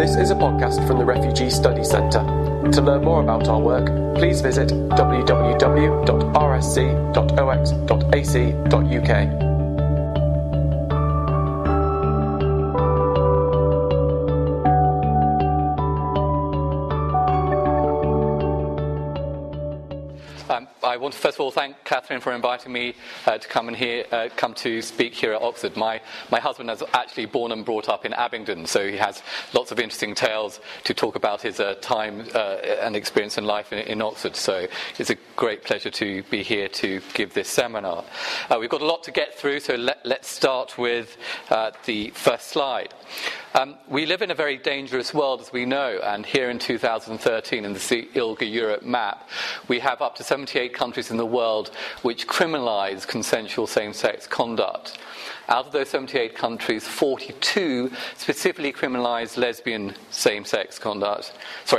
This is a podcast from the Refugee Study Centre. To learn more about our work, please visit www.rsc.ox.ac.uk. I want to first of all thank Catherine for inviting me to come to speak here at Oxford. My husband is actually born and brought up in Abingdon, so he has lots of interesting tales to talk about his time and experience in life in Oxford. So it's a great pleasure to be here to give this seminar. We've got a lot to get through, so let's start with the first slide. We live in a very dangerous world, as we know, and here in 2013 in the ILGA Europe map, we have up to 78 countries in the world which criminalise consensual same-sex conduct. Out of those 78 countries, 42 specifically criminalise lesbian conduct.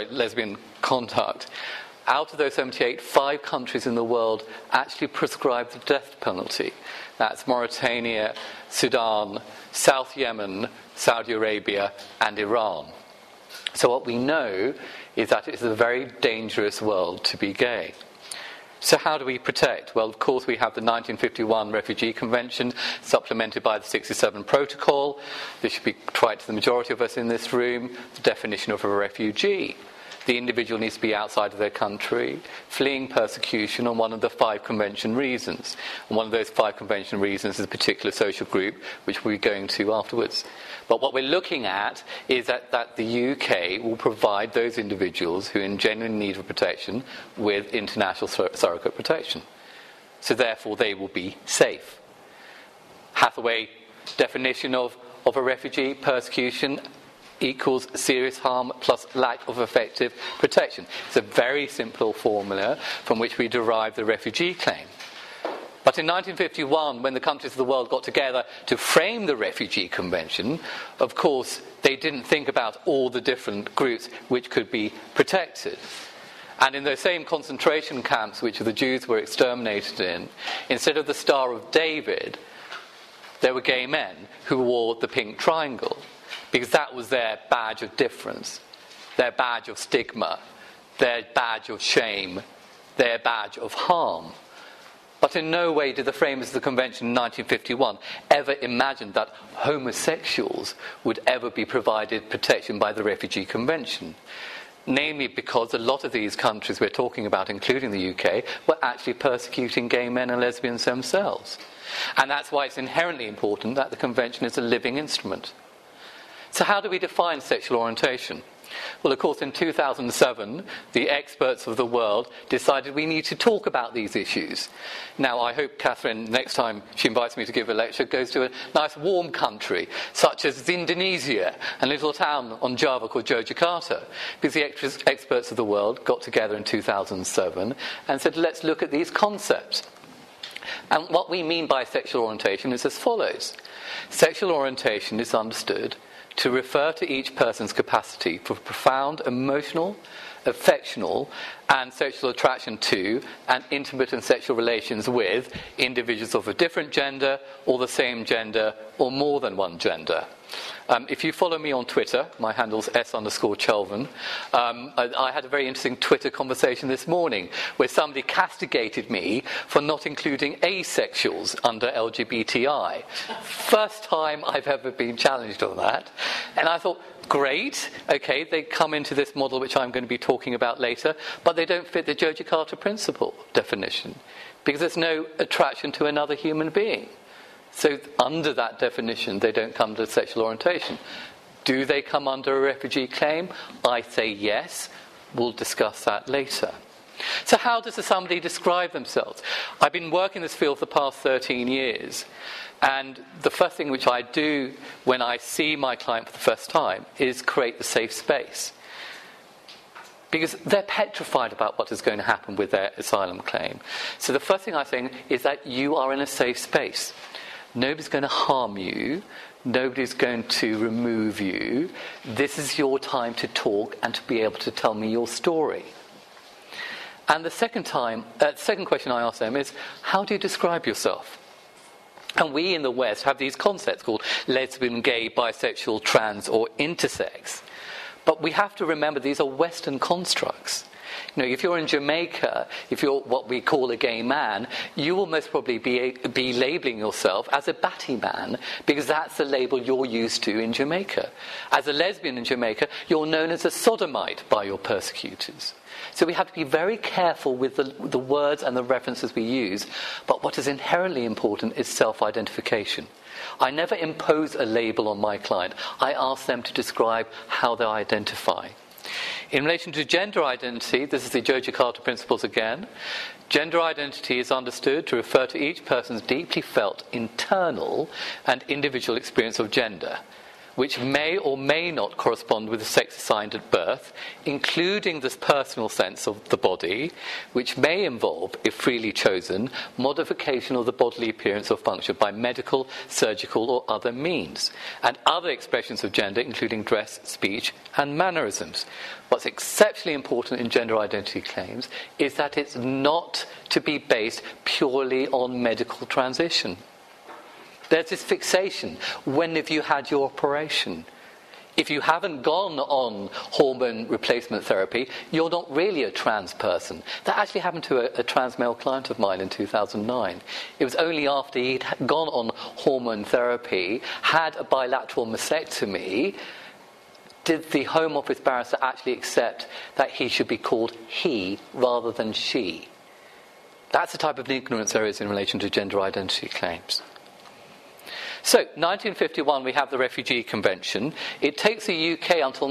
Out of those 78, 5 countries in the world actually prescribe the death penalty. That's Mauritania, Sudan, South Yemen, Saudi Arabia, and Iran. So what we know is that it's a very dangerous world to be gay. So how do we protect? Well, of course, we have the 1951 Refugee Convention, supplemented by the 67 Protocol. This should be trite to the majority of us in this room, the definition of a refugee. The individual needs to be outside of their country, fleeing persecution on one of the 5 convention reasons. And one of those 5 convention reasons is a particular social group, which we'll be going to afterwards. But what we're looking at is that the UK will provide those individuals who are in genuine need of protection with international surrogate protection. So therefore they will be safe. Hathaway definition of a refugee: persecution equals serious harm plus lack of effective protection. It's a very simple formula from which we derive the refugee claim. But in 1951, when the countries of the world got together to frame the Refugee Convention, of course, they didn't think about all the different groups which could be protected. And in those same concentration camps which the Jews were exterminated in, instead of the Star of David, there were gay men who wore the pink triangle, because that was their badge of difference, their badge of stigma, their badge of shame, their badge of harm. But in no way did the framers of the convention in 1951 ever imagine that homosexuals would ever be provided protection by the Refugee Convention. Namely because a lot of these countries we're talking about, including the UK, were actually persecuting gay men and lesbians themselves. And that's why it's inherently important that the convention is a living instrument. So how do we define sexual orientation? Well, of course, in 2007, the experts of the world decided we need to talk about these issues. Now, I hope Catherine, next time she invites me to give a lecture, goes to a nice warm country, such as Indonesia, a little town on Java called Yogyakarta, because the experts of the world got together in 2007 and said, let's look at these concepts. And what we mean by sexual orientation is as follows. Sexual orientation is understood to refer to each person's capacity for profound emotional, affectional, and sexual attraction to, and intimate and sexual relations with individuals of a different gender, or the same gender, or more than one gender. If you follow me on Twitter, my handle's S_Chelvan, I had a very interesting Twitter conversation this morning where somebody castigated me for not including asexuals under LGBTI. First time I've ever been challenged on that. And I thought, great, okay, they come into this model which I'm going to be talking about later, but they don't fit the Yogyakarta Principle definition because there's no attraction to another human being. So under that definition, they don't come to sexual orientation. Do they come under a refugee claim? I say yes. We'll discuss that later. So how does somebody describe themselves? I've been working in this field for the past 13 years. And the first thing which I do when I see my client for the first time is create the safe space. Because they're petrified about what is going to happen with their asylum claim. So the first thing I say is that you are in a safe space. Nobody's going to harm you. Nobody's going to remove you. This is your time to talk and to be able to tell me your story. And the second question I ask them is, how do you describe yourself? And we in the West have these concepts called lesbian, gay, bisexual, trans, or intersex. But we have to remember these are Western constructs. You know, if you're in Jamaica, if you're what we call a gay man, you will most probably be labelling yourself as a batty man, because that's the label you're used to in Jamaica. As a lesbian in Jamaica, you're known as a sodomite by your persecutors. So we have to be very careful with the words and the references we use, but what is inherently important is self-identification. I never impose a label on my client. I ask them to describe how they identify. In relation to gender identity, this is the Jojikata Principles again. Gender identity is understood to refer to each person's deeply felt internal and individual experience of gender, which may or may not correspond with the sex assigned at birth, including this personal sense of the body, which may involve, if freely chosen, modification of the bodily appearance or function by medical, surgical, or other means, and other expressions of gender, including dress, speech, and mannerisms. What's exceptionally important in gender identity claims is that it's not to be based purely on medical transition. There's this fixation. When have you had your operation? If you haven't gone on hormone replacement therapy, you're not really a trans person. That actually happened to a trans male client of mine in 2009. It was only after he'd gone on hormone therapy, had a bilateral mastectomy, did the Home Office barrister actually accept that he should be called he rather than she. That's the type of ignorance there is in relation to gender identity claims. So, 1951, we have the Refugee Convention. It takes the UK until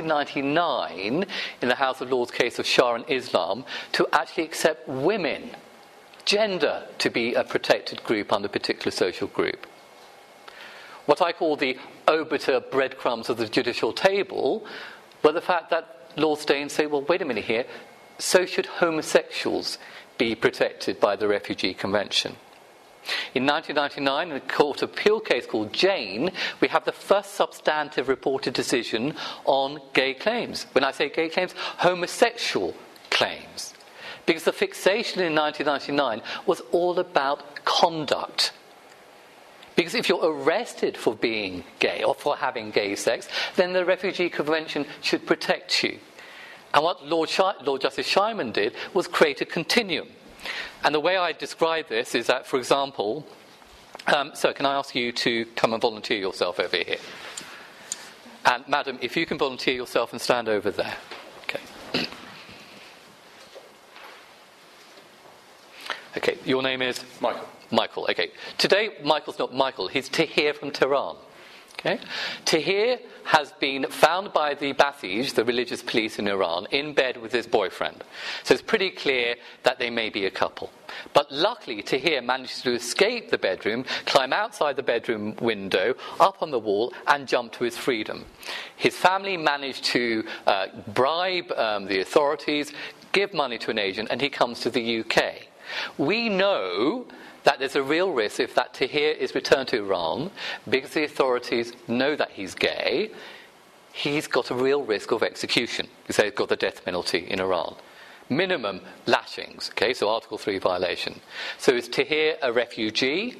1999, in the House of Lords case of Shah and Islam, to actually accept women, gender, to be a protected group under a particular social group. What I call the obiter breadcrumbs of the judicial table were the fact that Lord Stayne say, well, wait a minute here, so should homosexuals be protected by the Refugee Convention. In 1999, in a Court of Appeal case called Jane, we have the first substantive reported decision on gay claims. When I say gay claims, homosexual claims. Because the fixation in 1999 was all about conduct. Because if you're arrested for being gay or for having gay sex, then the Refugee Convention should protect you. And what Lord Justice Shyman did was create a continuum. And the way I describe this is that, for example, so can I ask you to come and volunteer yourself over here? And madam, if you can volunteer yourself and stand over there. Okay. Okay, your name is? Michael. Michael, okay. Today, Michael's not Michael, he's Tahir from Tehran. Okay? Tahir has been found by the Basij, the religious police in Iran, in bed with his boyfriend. So it's pretty clear that they may be a couple. But luckily, Tahir managed to escape the bedroom, climb outside the bedroom window, up on the wall, and jump to his freedom. His family managed to bribe the authorities, give money to an agent, and he comes to the UK. We know that there's a real risk if that Tahir is returned to Iran, because the authorities know that he's gay, he's got a real risk of execution, because they've got the death penalty in Iran. Minimum lashings, okay, so Article 3 violation. So is Tahir a refugee?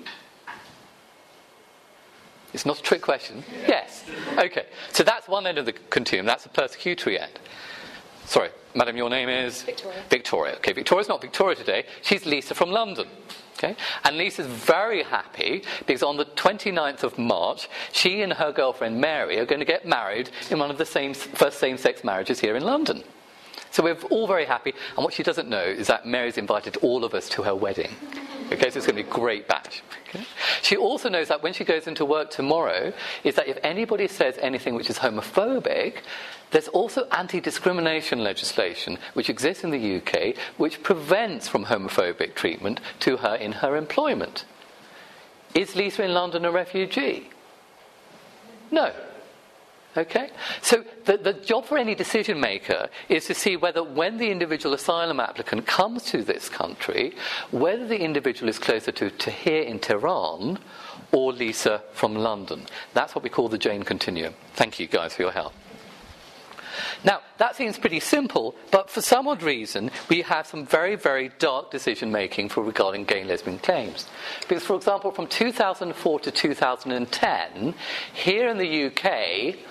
It's not a trick question. Yes. Okay, so that's one end of the continuum, that's the persecutory end. Sorry, madam, your name is? Victoria. Victoria. Okay, Victoria's not Victoria today, she's Lisa from London. Okay? And Lisa's very happy because on the 29th of March, she and her girlfriend Mary are going to get married in one of the first same-sex marriages here in London. So we're all very happy. And what she doesn't know is that Mary's invited all of us to her wedding. Okay, so it's going to be a great batch. Okay? She also knows that when she goes into work tomorrow, is that if anybody says anything which is homophobic, there's also anti-discrimination legislation which exists in the UK which prevents from homophobic treatment to her in her employment. Is Lisa in London a refugee? No. Okay? So the job for any decision maker is to see whether when the individual asylum applicant comes to this country, whether the individual is closer to Tahir in Tehran or Lisa from London. That's what we call the Jane Continuum. Thank you guys for your help. Now, that seems pretty simple, but for some odd reason, we have some very, very dark decision-making regarding gay and lesbian claims. Because, for example, from 2004 to 2010, here in the UK,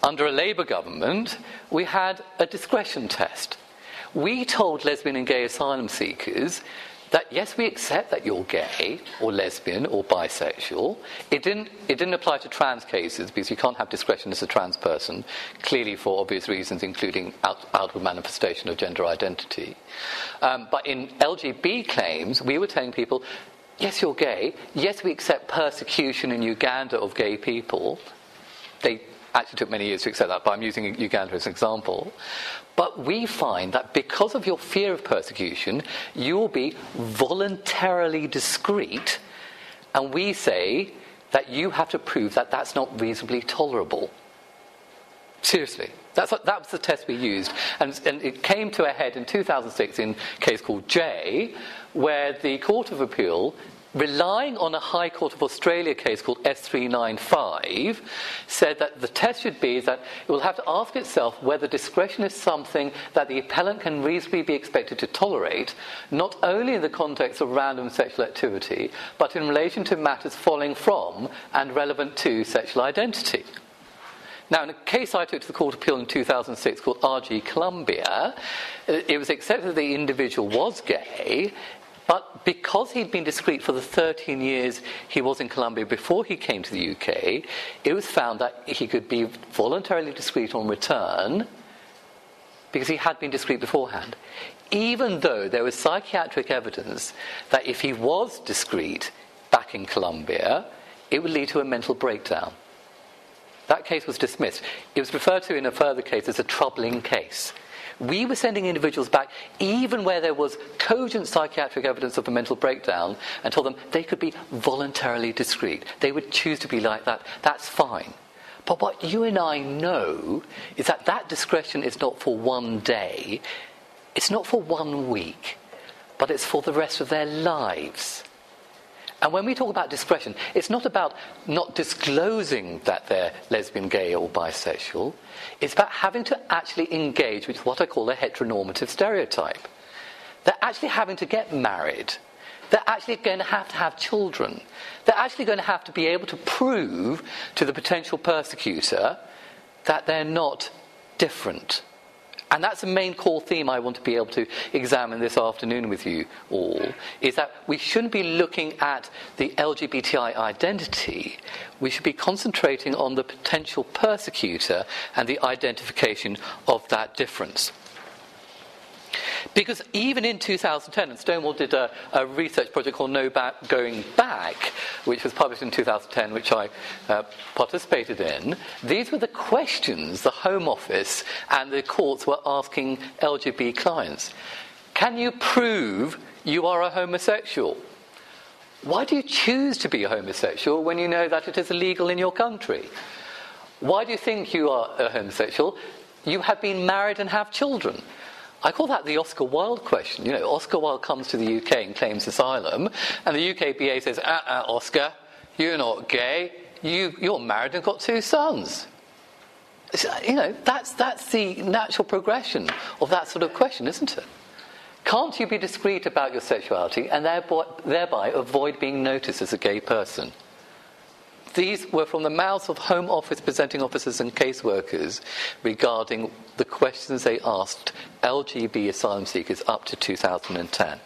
under a Labour government, we had a discretion test. We told lesbian and gay asylum seekers that, yes, we accept that you're gay or lesbian or bisexual. It didn't apply to trans cases because you can't have discretion as a trans person, clearly for obvious reasons, including outward manifestation of gender identity. But in LGB claims, we were telling people, yes, you're gay. Yes, we accept persecution in Uganda of gay people. They actually took many years to accept that, but I'm using Uganda as an example. But we find that because of your fear of persecution, you will be voluntarily discreet, and we say that you have to prove that that's not reasonably tolerable. Seriously. That was the test we used. And it came to a head in 2006 in a case called Jay, where the Court of Appeal, relying on a High Court of Australia case called S395, said that the test should be that it will have to ask itself whether discretion is something that the appellant can reasonably be expected to tolerate, not only in the context of random sexual activity, but in relation to matters following from and relevant to sexual identity. Now, in a case I took to the Court of Appeal in 2006 called RG Columbia, it was accepted that the individual was gay, but because he'd been discreet for the 13 years he was in Colombia before he came to the UK, it was found that he could be voluntarily discreet on return because he had been discreet beforehand, even though there was psychiatric evidence that if he was discreet back in Colombia, it would lead to a mental breakdown. That case was dismissed. It was referred to in a further case as a troubling case. We were sending individuals back even where there was cogent psychiatric evidence of a mental breakdown and told them they could be voluntarily discreet. They would choose to be like that. That's fine. But what you and I know is that that discretion is not for one day. It's not for 1 week. But it's for the rest of their lives. And when we talk about discretion, it's not about not disclosing that they're lesbian, gay, or bisexual. It's about having to actually engage with what I call a heteronormative stereotype. They're actually having to get married. They're actually going to have children. They're actually going to have to be able to prove to the potential persecutor that they're not different. And that's the main core theme I want to be able to examine this afternoon with you all, is that we shouldn't be looking at the LGBTI identity. We should be concentrating on the potential persecutor and the identification of that difference. Because even in 2010, and Stonewall did a research project called Going Back, which was published in 2010, which I participated in, these were the questions the Home Office and the courts were asking LGBT clients. Can you prove you are a homosexual? Why do you choose to be a homosexual when you know that it is illegal in your country? Why do you think you are a homosexual? You have been married and have children. I call that the Oscar Wilde question. You know, Oscar Wilde comes to the UK and claims asylum, and the UK BA says, Oscar, you're not gay. You're married and got 2 sons. You know, that's the natural progression of that sort of question, isn't it? Can't you be discreet about your sexuality and thereby avoid being noticed as a gay person? These were from the mouths of Home Office presenting officers and caseworkers regarding the questions they asked LGB asylum seekers up to 2010.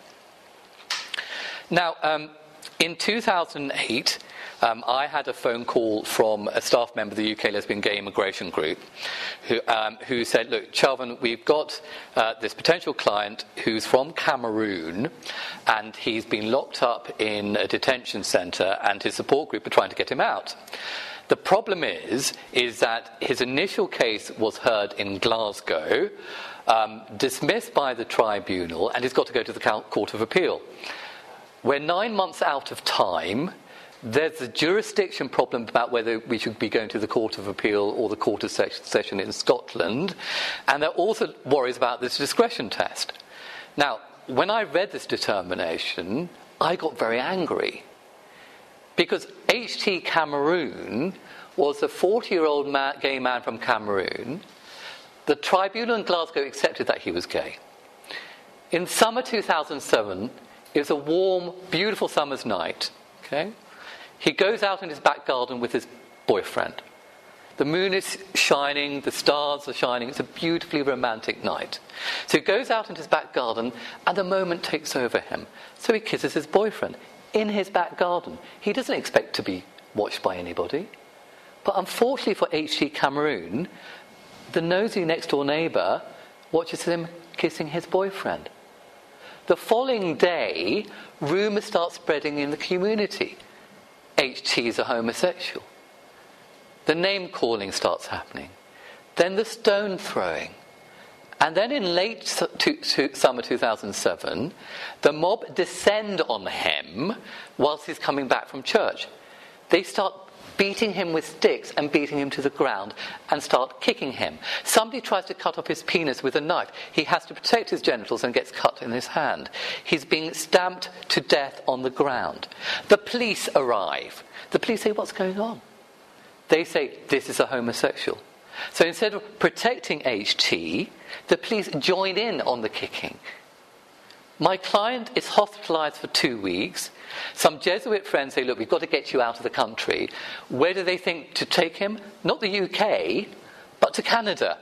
Now, in 2008, I had a phone call from a staff member of the UK Lesbian Gay Immigration Group who said, look, Chelvan, we've got this potential client who's from Cameroon and he's been locked up in a detention centre and his support group are trying to get him out. The problem is that his initial case was heard in Glasgow, dismissed by the tribunal, and he's got to go to the Court of Appeal. We're 9 months out of time. There's a jurisdiction problem about whether we should be going to the Court of Appeal or the Court of Session in Scotland. And there are also worries about this discretion test. Now, when I read this determination, I got very angry. Because H.T. Cameroon was a 40-year-old gay man from Cameroon. The tribunal in Glasgow accepted that he was gay. In summer 2007, it was a warm, beautiful summer's night. Okay? He goes out in his back garden with his boyfriend. The moon is shining, the stars are shining. It's a beautifully romantic night. So he goes out into his back garden, and the moment takes over him. So he kisses his boyfriend in his back garden. He doesn't expect to be watched by anybody. But unfortunately for H.T. Cameroon, the nosy next-door neighbour watches him kissing his boyfriend. The following day, rumours start spreading in the community. H.T. is a homosexual. The name-calling starts happening. Then the stone-throwing. And then in late summer 2007, the mob descend on him whilst he's coming back from church. They start beating him with sticks and beating him to the ground and start kicking him. Somebody tries to cut off his penis with a knife. He has to protect his genitals and gets cut in his hand. He's being stamped to death on the ground. The police arrive. The police say, "What's going on?" They say, "This is a homosexual." So instead of protecting HT, the police join in on the kicking. My client is hospitalised for 2 weeks. Some Jesuit friends say, "Look, we've got to get you out of the country." Where do they think to take him? Not the UK, but to Canada.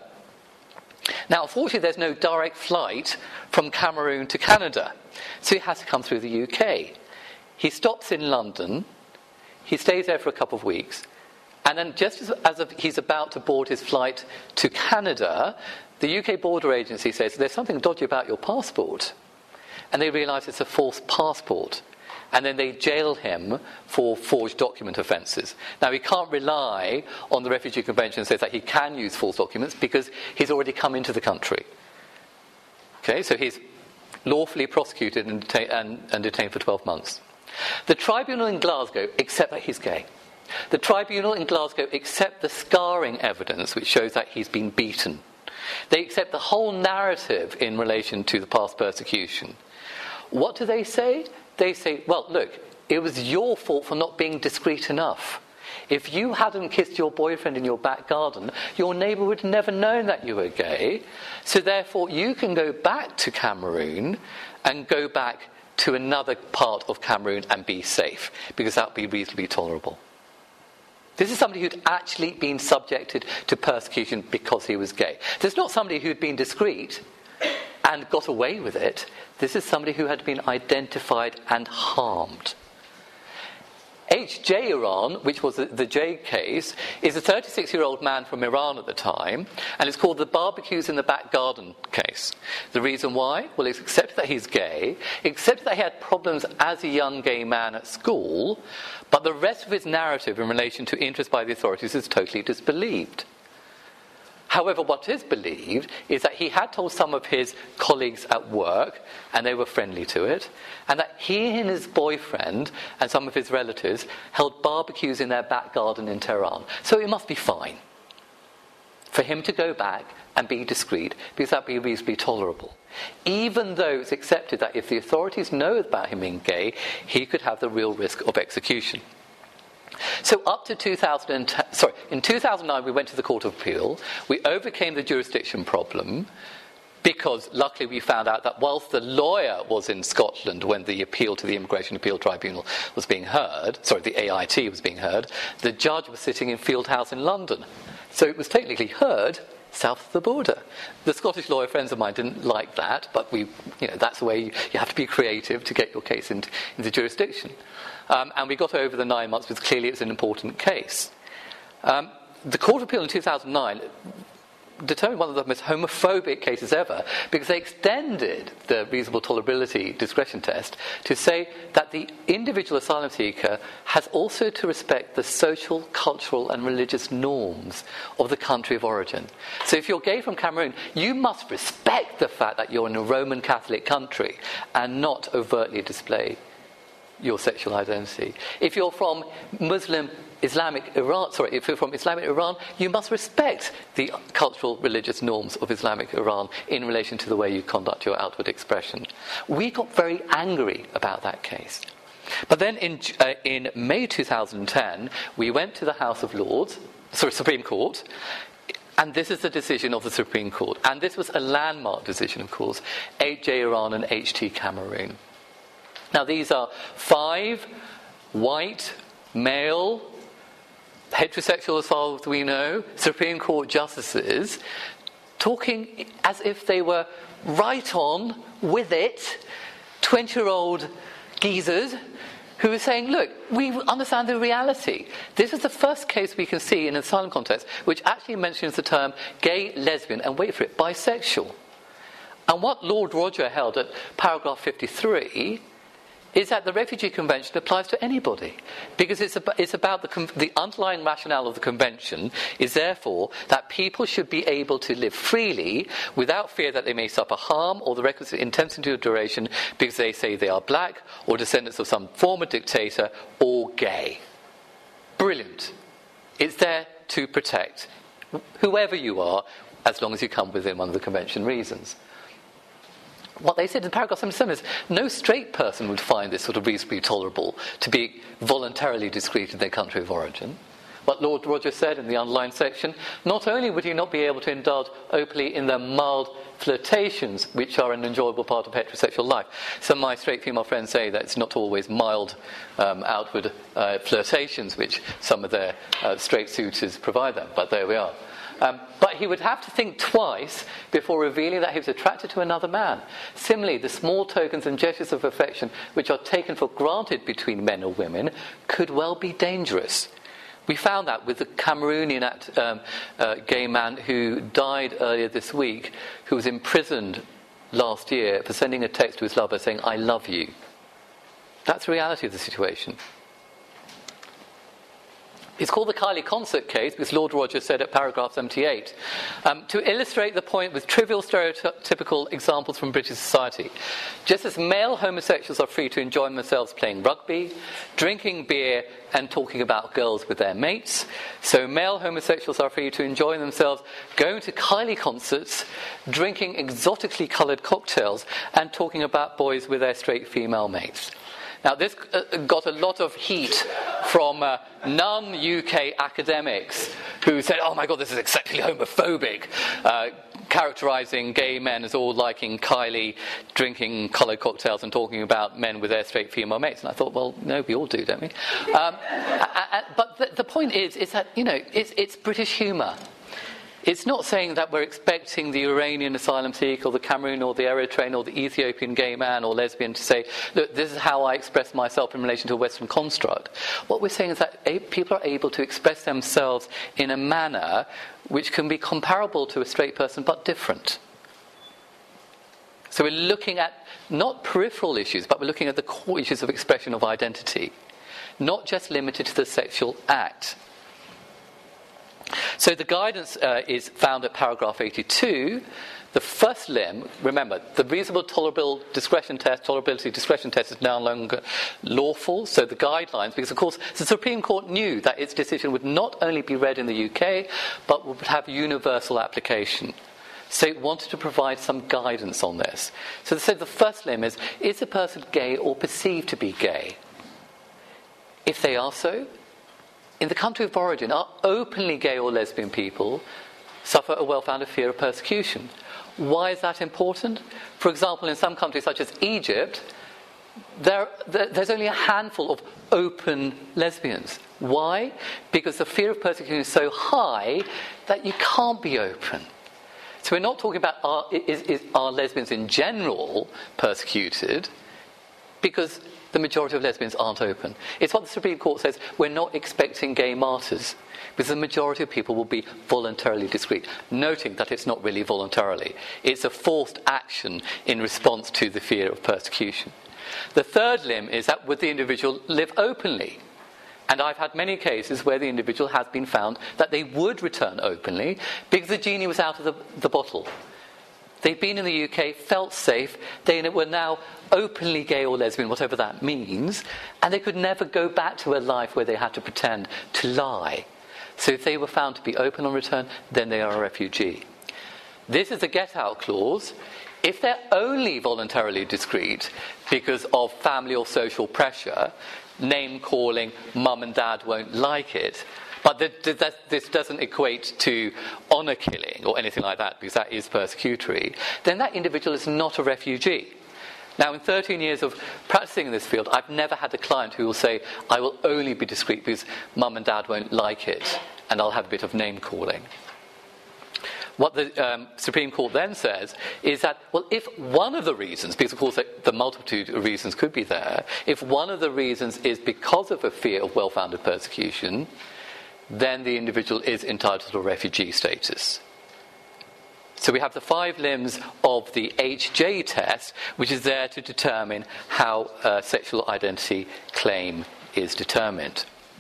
Now, unfortunately, there's no direct flight from Cameroon to Canada, so he has to come through the UK. He stops in London. He stays there for a couple of weeks. And then just as he's about to board his flight to Canada, the UK border agency says, "There's something dodgy about your passport." And they realise it's a false passport. And then they jail him for forged document offences. Now, he can't rely on the Refugee Convention that says that he can use false documents because he's already come into the country. Okay, so he's lawfully prosecuted and detained for 12 months. The tribunal in Glasgow accept that he's gay. The tribunal in Glasgow accept the scarring evidence which shows that he's been beaten. They accept the whole narrative in relation to the past persecution. What do they say? They say, "Well, look, it was your fault for not being discreet enough. If you hadn't kissed your boyfriend in your back garden, your neighbour would have never known that you were gay. So therefore, you can go back to Cameroon and go back to another part of Cameroon and be safe, because that would be reasonably tolerable." This is somebody who'd actually been subjected to persecution because he was gay. This is not somebody who'd been discreet and got away with it. This is somebody who had been identified and harmed. H.J. Iran, which was the J case, is a 36-year-old man from Iran at the time, and it's called the barbecues in the back garden case. The reason why? Well, it's accepted that he's gay, accepted that he had problems as a young gay man at school, but the rest of his narrative in relation to interest by the authorities is totally disbelieved. However, what is believed is that he had told some of his colleagues at work, and they were friendly to it, and that he and his boyfriend and some of his relatives held barbecues in their back garden in Tehran. So it must be fine for him to go back and be discreet, because that would be reasonably tolerable. Even though it's accepted that if the authorities know about him being gay, he could have the real risk of execution. So up to in 2009 we went to the Court of Appeal. We overcame the jurisdiction problem because luckily we found out that whilst the lawyer was in Scotland when the appeal to the Immigration Appeal Tribunal was being heard, the AIT was being heard, the judge was sitting in Fieldhouse in London. So it was technically heard south of the border. The Scottish lawyer friends of mine didn't like that, but that's the way you have to be creative to get your case into jurisdiction. And we got over the 9 months because clearly it's an important case. The Court of Appeal in 2009 determined one of the most homophobic cases ever because they extended the reasonable tolerability discretion test to say that the individual asylum seeker has also to respect the social, cultural and religious norms of the country of origin. So if you're gay from Cameroon, you must respect the fact that you're in a Roman Catholic country and not overtly display your sexual identity. If you're from Islamic Iran, you must respect the cultural, religious norms of Islamic Iran in relation to the way you conduct your outward expression. We got very angry about that case. But then in May 2010, we went to the Supreme Court, and this is the decision of the Supreme Court. And this was a landmark decision, of course, H.J. Iran and H.T. Cameroon. Now, these are 5 white, male, heterosexual as far as we know, Supreme Court justices, talking as if they were right on with it, 20-year-old geezers who are saying, look, we understand the reality. This is the first case we can see in an asylum context which actually mentions the term gay, lesbian, and wait for it, bisexual. And what Lord Roger held at paragraph 53 is that the Refugee Convention applies to anybody, because it's about the underlying rationale of the Convention is therefore that people should be able to live freely without fear that they may suffer harm or the requisite intensity or duration because they say they are black or descendants of some former dictator or gay. Brilliant. It's there to protect whoever you are as long as you come within one of the Convention reasons. What they said in paragraph 77 is no straight person would find this sort of reasonably tolerable to be voluntarily discreet in their country of origin. What Lord Roger said in the underlined section, not only would he not be able to indulge openly in the mild flirtations which are an enjoyable part of heterosexual life. Some of my straight female friends say that it's not always mild outward flirtations which some of their straight suitors provide them, but there we are. But he would have to think twice before revealing that he was attracted to another man. Similarly, the small tokens and gestures of affection which are taken for granted between men or women could well be dangerous. We found that with the Cameroonian gay man who died earlier this week, who was imprisoned last year for sending a text to his lover saying, "I love you." That's the reality of the situation. It's called the Kylie Concert case because Lord Roger said at paragraph 78, to illustrate the point with trivial stereotypical examples from British society. Just as male homosexuals are free to enjoy themselves playing rugby, drinking beer and talking about girls with their mates, so male homosexuals are free to enjoy themselves going to Kylie concerts, drinking exotically coloured cocktails and talking about boys with their straight female mates. Now, this got a lot of heat from non-UK academics who said, oh my God, this is exactly homophobic, characterising gay men as all liking Kylie, drinking coloured cocktails and talking about men with their straight female mates. And I thought, well, no, we all do, don't we? But the point is that, you know, it's British humour. It's not saying that we're expecting the Iranian asylum seeker or the Cameroon or the Eritrean or the Ethiopian gay man or lesbian to say, look, this is how I express myself in relation to a Western construct. What we're saying is that people are able to express themselves in a manner which can be comparable to a straight person but different. So we're looking at not peripheral issues, but we're looking at the core issues of expression of identity, not just limited to the sexual act. So the guidance is found at paragraph 82. The first limb, remember, the reasonable tolerability discretion test is no longer lawful. So the guidelines, because of course the Supreme Court knew that its decision would not only be read in the UK, but would have universal application. So it wanted to provide some guidance on this. So they said the first limb is a person gay or perceived to be gay? If they are so, in the country of origin, are openly gay or lesbian people suffer a well-founded fear of persecution. Why is that important? For example, in some countries such as Egypt, there's only a handful of open lesbians. Why? Because the fear of persecution is so high that you can't be open. So we're not talking about are lesbians in general persecuted, because the majority of lesbians aren't open. It's what the Supreme Court says, we're not expecting gay martyrs, because the majority of people will be voluntarily discreet, noting that it's not really voluntarily. It's a forced action in response to the fear of persecution. The third limb is that would the individual live openly? And I've had many cases where the individual has been found that they would return openly because the genie was out of the bottle. They'd been in the UK, felt safe, they were now openly gay or lesbian, whatever that means, and they could never go back to a life where they had to pretend to lie. So if they were found to be open on return, then they are a refugee. This is a get-out clause. If they're only voluntarily discreet because of family or social pressure, name-calling, mum and dad won't like it, but this doesn't equate to honour killing or anything like that, because that is persecutory, then that individual is not a refugee. Now, in 13 years of practicing in this field, I've never had a client who will say, I will only be discreet because mum and dad won't like it, and I'll have a bit of name calling. What the Supreme Court then says is that, well, if one of the reasons, because of course the multitude of reasons could be there, if one of the reasons is because of a fear of well-founded persecution, then the individual is entitled to refugee status. So we have the 5 limbs of the HJ test, which is there to determine how a sexual identity claim is determined.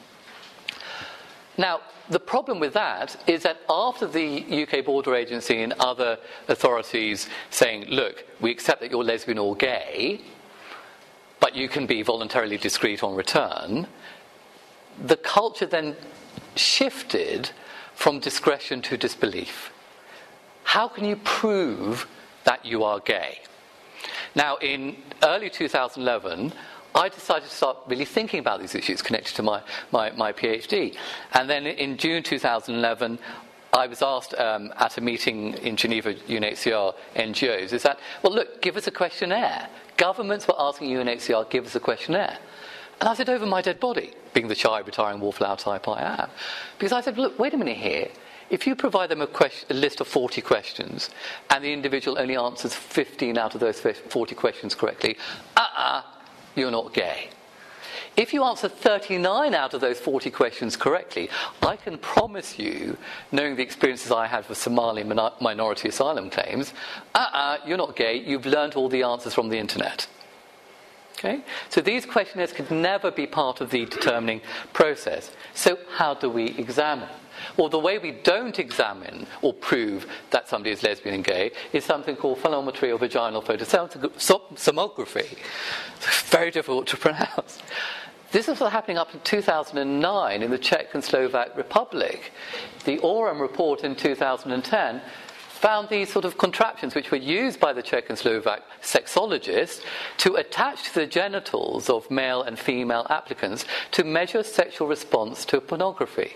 Now, the problem with that is that after the UK Border Agency and other authorities saying, look, we accept that you're lesbian or gay, but you can be voluntarily discreet on return, the culture then shifted from discretion to disbelief. How can you prove that you are gay? Now, in early 2011, I decided to start really thinking about these issues connected to my PhD. And then in June 2011, I was asked at a meeting in Geneva, UNHCR NGOs, is that, well, look, give us a questionnaire. Governments were asking UNHCR, give us a questionnaire. And I said, over my dead body, being the shy, retiring, wallflower type I am. Because I said, look, wait a minute here. If you provide them a list of 40 questions and the individual only answers 15 out of those 40 questions correctly, you're not gay. If you answer 39 out of those 40 questions correctly, I can promise you, knowing the experiences I had with Somali minority asylum claims, you're not gay, you've learned all the answers from the internet. Okay? So these questionnaires could never be part of the determining process. So how do we examine? Well, the way we don't examine or prove that somebody is lesbian and gay is something called phalometry or vaginal photosomography. Very difficult to pronounce. This was happening up in 2009 in the Czech and Slovak Republic. The Orem report in 2010 found these sort of contraptions which were used by the Czech and Slovak sexologists to attach to the genitals of male and female applicants to measure sexual response to pornography.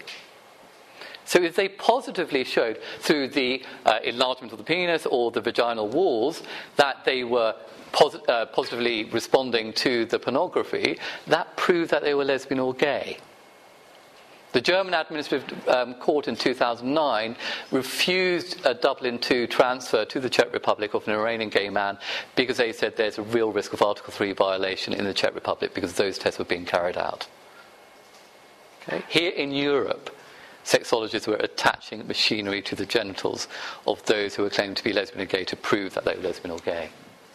So if they positively showed through the enlargement of the penis or the vaginal walls that they were positively responding to the pornography, that proved that they were lesbian or gay. The German Administrative Court in 2009 refused a Dublin II transfer to the Czech Republic of an Iranian gay man because they said there's a real risk of Article 3 violation in the Czech Republic because those tests were being carried out. Okay? Here in Europe, sexologists were attaching machinery to the genitals of those who were claiming to be lesbian or gay to prove that they were lesbian or gay.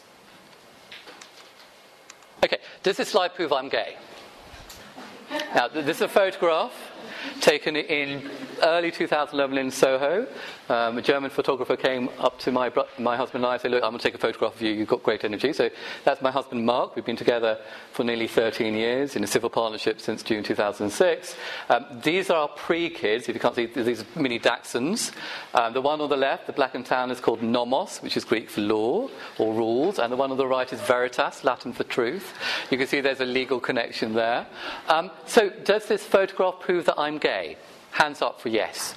Okay, does this slide prove I'm gay? Now, this is a photograph taken in early 2011 in Soho. A German photographer came up to my husband and I and said, look, I'm going to take a photograph of you. You've got great energy. So that's my husband, Mark. We've been together for nearly 13 years in a civil partnership since June 2006. These are our pre-kids. If you can't see, these are mini dachshunds. The one on the left, the black and tan, is called nomos, which is Greek for law or rules. And the one on the right is veritas, Latin for truth. You can see there's a legal connection there. So does this photograph prove that I'm gay? Hands up for yes.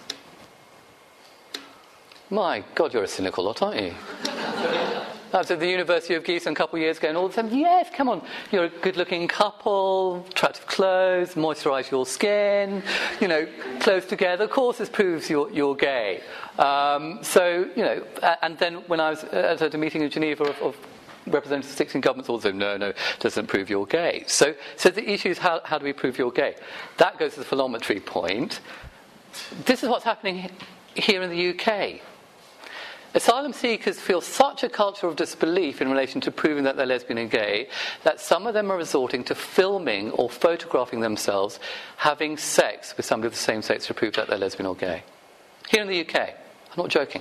My God, you're a cynical lot, aren't you? I was at the University of Gießen a couple of years ago, and all of a sudden, yes, come on, you're a good-looking couple, attractive clothes, moisturise your skin, close together. Of course, this proves you're gay. And then when I was at a meeting in Geneva of representatives of 16 governments, also, no, doesn't prove you're gay. So the issue is how do we prove you're gay? That goes to the phalometry point. This is what's happening here in the UK. Asylum seekers feel such a culture of disbelief in relation to proving that they're lesbian and gay that some of them are resorting to filming or photographing themselves having sex with somebody of the same sex to prove that they're lesbian or gay. Here in the UK. I'm not joking.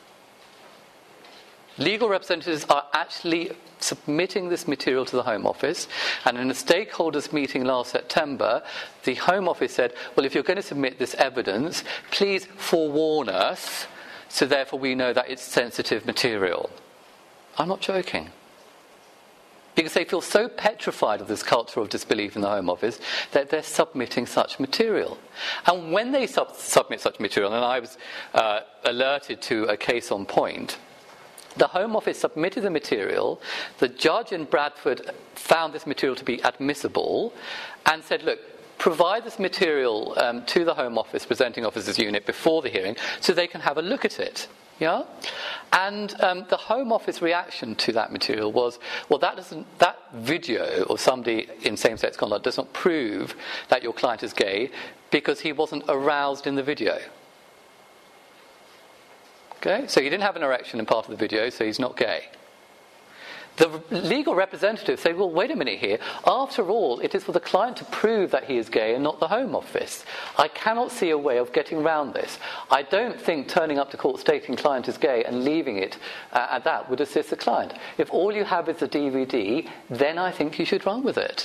Legal representatives are actually submitting this material to the Home Office, and in a stakeholders meeting last September, the Home Office said, well, if you're going to submit this evidence, please forewarn us, so therefore we know that it's sensitive material. I'm not joking. Because they feel so petrified of this culture of disbelief in the Home Office that they're submitting such material. And when they submit such material, and I was alerted to a case on point, The Home Office submitted the material. The judge in Bradford found this material to be admissible and said, look, provide this material to the Home Office Presenting Officers Unit before the hearing so they can have a look at it. Yeah? And the Home Office reaction to that material was, well, that video of somebody in same-sex conduct does not prove that your client is gay because he wasn't aroused in the video. Okay? So he didn't have an erection in part of the video, so he's not gay. The legal representatives say, well, wait a minute here. After all, it is for the client to prove that he is gay and not the Home Office. I cannot see a way of getting around this. I don't think turning up to court stating client is gay and leaving it at that would assist the client. If all you have is the DVD, then I think you should run with it.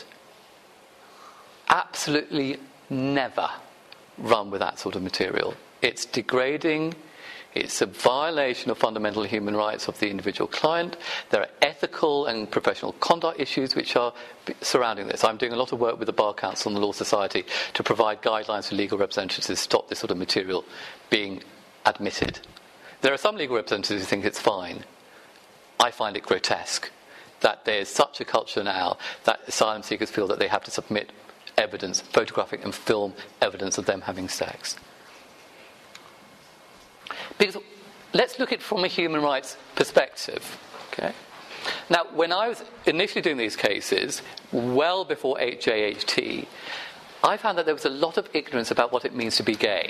Absolutely never run with that sort of material. It's degrading. It's a violation of fundamental human rights of the individual client. There are ethical and professional conduct issues which are surrounding this. I'm doing a lot of work with the Bar Council and the Law Society to provide guidelines for legal representatives to stop this sort of material being admitted. There are some legal representatives who think it's fine. I find it grotesque that there's such a culture now that asylum seekers feel that they have to submit evidence, photographic and film evidence of them having sex. Because let's look at it from a human rights perspective. Okay? Now, when I was initially doing these cases, well before JHT, I found that there was a lot of ignorance about what it means to be gay.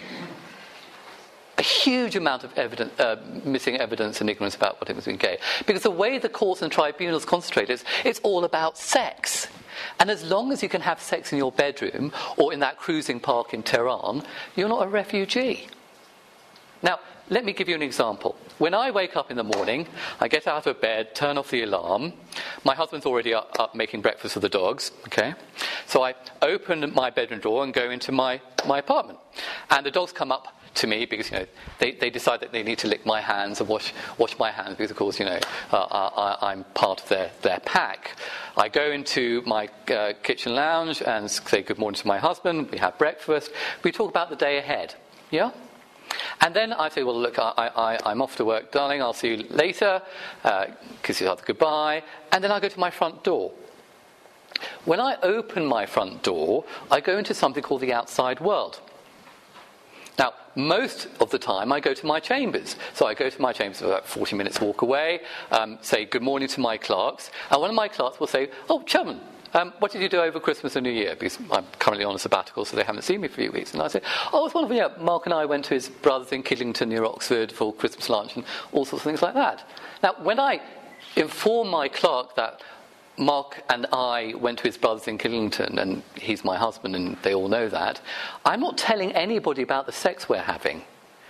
A huge amount of missing evidence and ignorance about what it means to be gay. Because the way the courts and tribunals concentrate is, it's all about sex. And as long as you can have sex in your bedroom or in that cruising park in Tehran, you're not a refugee. Now, let me give you an example. When I wake up in the morning, I get out of bed, turn off the alarm. My husband's already up making breakfast for the dogs. Okay, so I open my bedroom door and go into my apartment. And the dogs come up to me because, they decide that they need to lick my hands and wash my hands because, of course, I'm part of their pack. I go into my kitchen lounge and say good morning to my husband. We have breakfast. We talk about the day ahead. Yeah? And then I say, well, look, I'm off to work, darling, I'll see you later, kiss you goodbye, and then I go to my front door. When I open my front door, I go into something called the outside world. Now, most of the time I go to my chambers. So I go to my chambers about 40 minutes walk away, say good morning to my clerks, and one of my clerks will say, oh, Chairman, what did you do over Christmas and New Year? Because I'm currently on a sabbatical, so they haven't seen me for a few weeks. And I say, oh, it's wonderful. Yeah, Mark and I went to his brother's in Kidlington near Oxford for Christmas lunch and all sorts of things like that. Now, when I inform my clerk that Mark and I went to his brother's in Kidlington and he's my husband and they all know that, I'm not telling anybody about the sex we're having.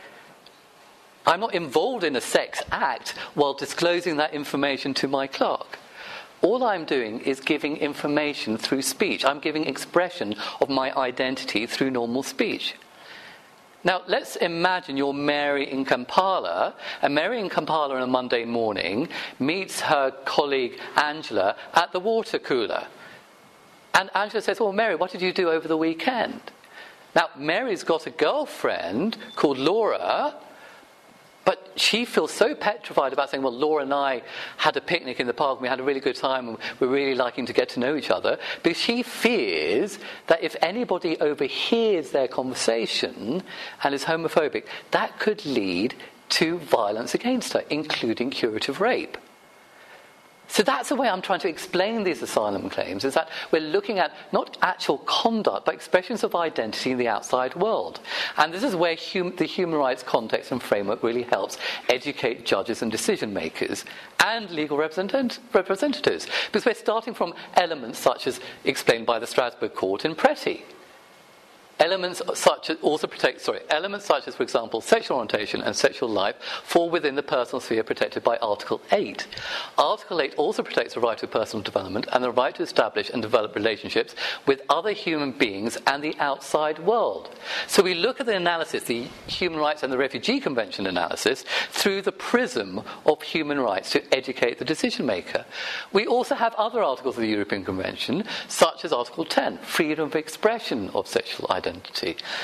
I'm not involved in a sex act while disclosing that information to my clerk. All I'm doing is giving information through speech. I'm giving expression of my identity through normal speech. Now, let's imagine you're Mary in Kampala, and Mary in Kampala on a Monday morning meets her colleague Angela at the water cooler. And Angela says, well, Mary, what did you do over the weekend? Now, Mary's got a girlfriend called Laura, but she feels so petrified about saying, well, Laura and I had a picnic in the park and we had a really good time and we're really liking to get to know each other, because she fears that if anybody overhears their conversation and is homophobic, that could lead to violence against her, including curative rape. So that's the way I'm trying to explain these asylum claims, is that we're looking at not actual conduct, but expressions of identity in the outside world. And this is where the human rights context and framework really helps educate judges and decision makers and legal representatives. Because we're starting from elements such as explained by the Strasbourg Court in Preti. Elements such as, for example, sexual orientation and sexual life fall within the personal sphere protected by Article 8. Article 8 also protects the right to personal development and the right to establish and develop relationships with other human beings and the outside world. So we look at the analysis, the Human Rights and the Refugee Convention analysis, through the prism of human rights to educate the decision maker. We also have other articles of the European Convention, such as Article 10, freedom of expression of sexual identity.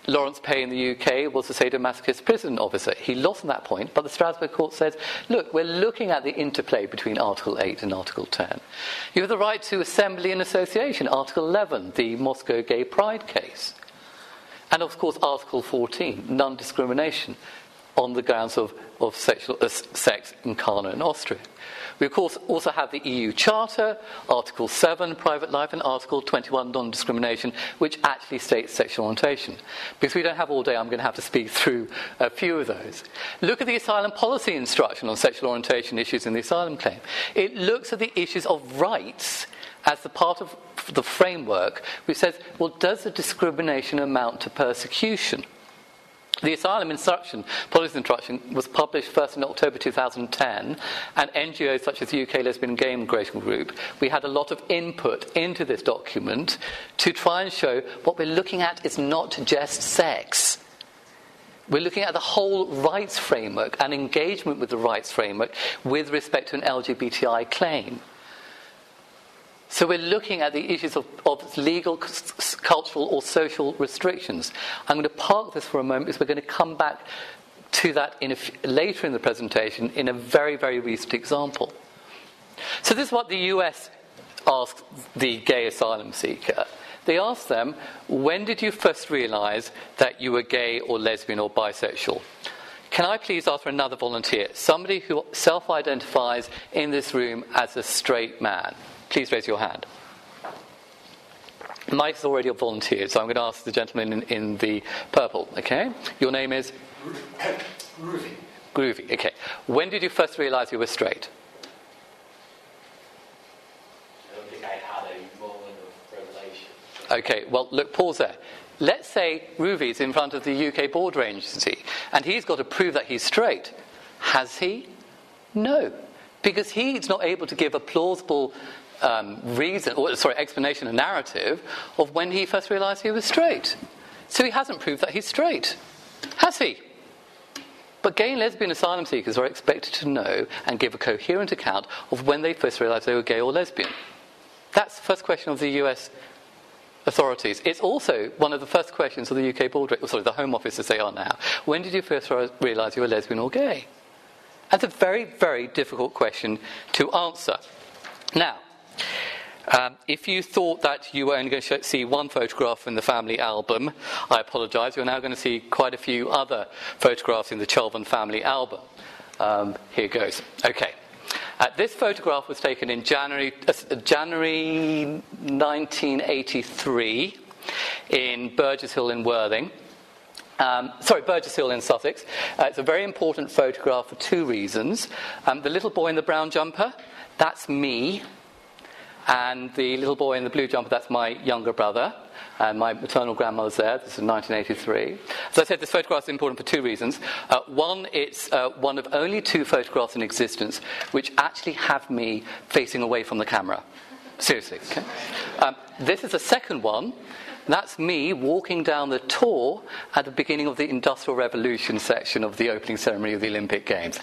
Lawrence Pay in the UK was a sadomasochist prison officer. He lost on that point, but the Strasbourg court says, look, we're looking at the interplay between Article 8 and Article 10. You have the right to assembly and association, Article 11, the Moscow Gay Pride case. And of course, Article 14, non-discrimination on the grounds of sexual sex in Ghana and Austria. We, of course, also have the EU Charter, Article 7, private life, and Article 21, non-discrimination, which actually states sexual orientation. Because we don't have all day, I'm going to have to speak through a few of those. Look at the asylum policy instruction on sexual orientation issues in the asylum claim. It looks at the issues of rights as the part of the framework, which says, well, does the discrimination amount to persecution? The asylum policy instruction, was published first in October 2010, and NGOs such as the UK Lesbian and Gay Immigration Group, we had a lot of input into this document to try and show what we're looking at is not just sex. We're looking at the whole rights framework and engagement with the rights framework with respect to an LGBTI claim. So we're looking at the issues of legal, cultural or social restrictions. I'm going to park this for a moment because we're going to come back to that later in the presentation in a very, very recent example. So this is what the US asked the gay asylum seeker. They asked them, when did you first realise that you were gay or lesbian or bisexual? Can I please ask for another volunteer? Somebody who self-identifies in this room as a straight man. Please raise your hand. Mike's already volunteered, so I'm going to ask the gentleman in the purple, okay? Your name is? Groovy. Groovy, okay. When did you first realise you were straight? I don't think I had a moment of revelation. Okay, well, look, pause there. Let's say Groovy is in front of the UK Border Agency, and he's got to prove that he's straight. No, because he's not able to give a plausible explanation, a narrative of when he first realised he was straight. So he hasn't proved that he's straight, has he? But gay and lesbian asylum seekers are expected to know and give a coherent account of when they first realised they were gay or lesbian. That's the first question of the US authorities. It's also one of the first questions of the UK the Home Office as they are now. When did you first realise you were lesbian or gay? That's a very, very difficult question to answer. Now, if you thought that you were only going to see one photograph in the family album, I apologise. You're now going to see quite a few other photographs in the Chelvan family album. Here goes. Okay. This photograph was taken in January 1983 in Burgess Hill in Worthing. Burgess Hill in Sussex. It's a very important photograph for two reasons. The little boy in the brown jumper, that's me. And the little boy in the blue jumper, that's my younger brother. And my maternal grandmother's there. This is 1983. As I said, this photograph is important for two reasons. One, it's one of only two photographs in existence which actually have me facing away from the camera. Seriously. Okay? This is the second one. That's me walking down the Tor at the beginning of the Industrial Revolution section of the opening ceremony of the Olympic Games.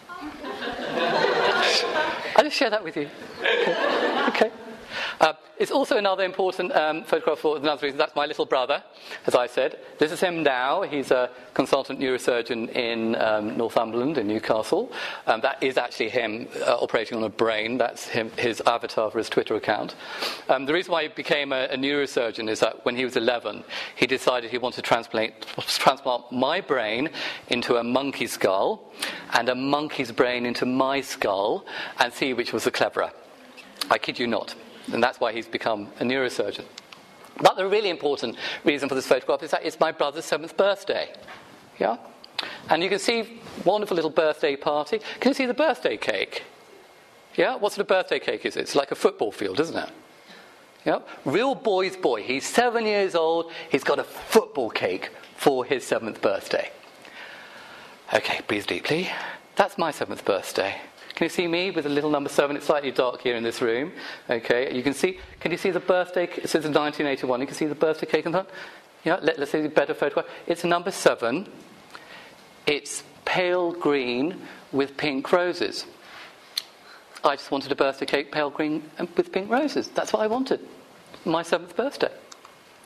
I'll just share that with you. Okay. It's also another important photograph for another reason. That's my little brother, as I said. This is him now. He's a consultant neurosurgeon in Northumberland, in Newcastle. That is actually him operating on a brain. That's his avatar for his Twitter account. The reason why he became a neurosurgeon is that when he was 11, he decided he wanted to transplant my brain into a monkey skull and a monkey's brain into my skull and see which was the cleverer. I kid you not. And that's why he's become a neurosurgeon. But the really important reason for this photograph is that it's my brother's 7th birthday. Yeah? And you can see wonderful little birthday party. Can you see the birthday cake? Yeah? What sort of birthday cake is it? It's like a football field, isn't it? Yeah? Real boy's boy. He's 7 years old. He's got a football cake for his 7th birthday. Okay, breathe deeply. That's my 7th birthday. Can you see me with a little number 7? It's slightly dark here in this room. Okay, can you see the birthday? It says 1981. You can see the birthday cake in front? Yeah, let's see the better photograph. It's number 7. It's pale green with pink roses. I just wanted a birthday cake, pale green with pink roses. That's what I wanted. My 7th birthday.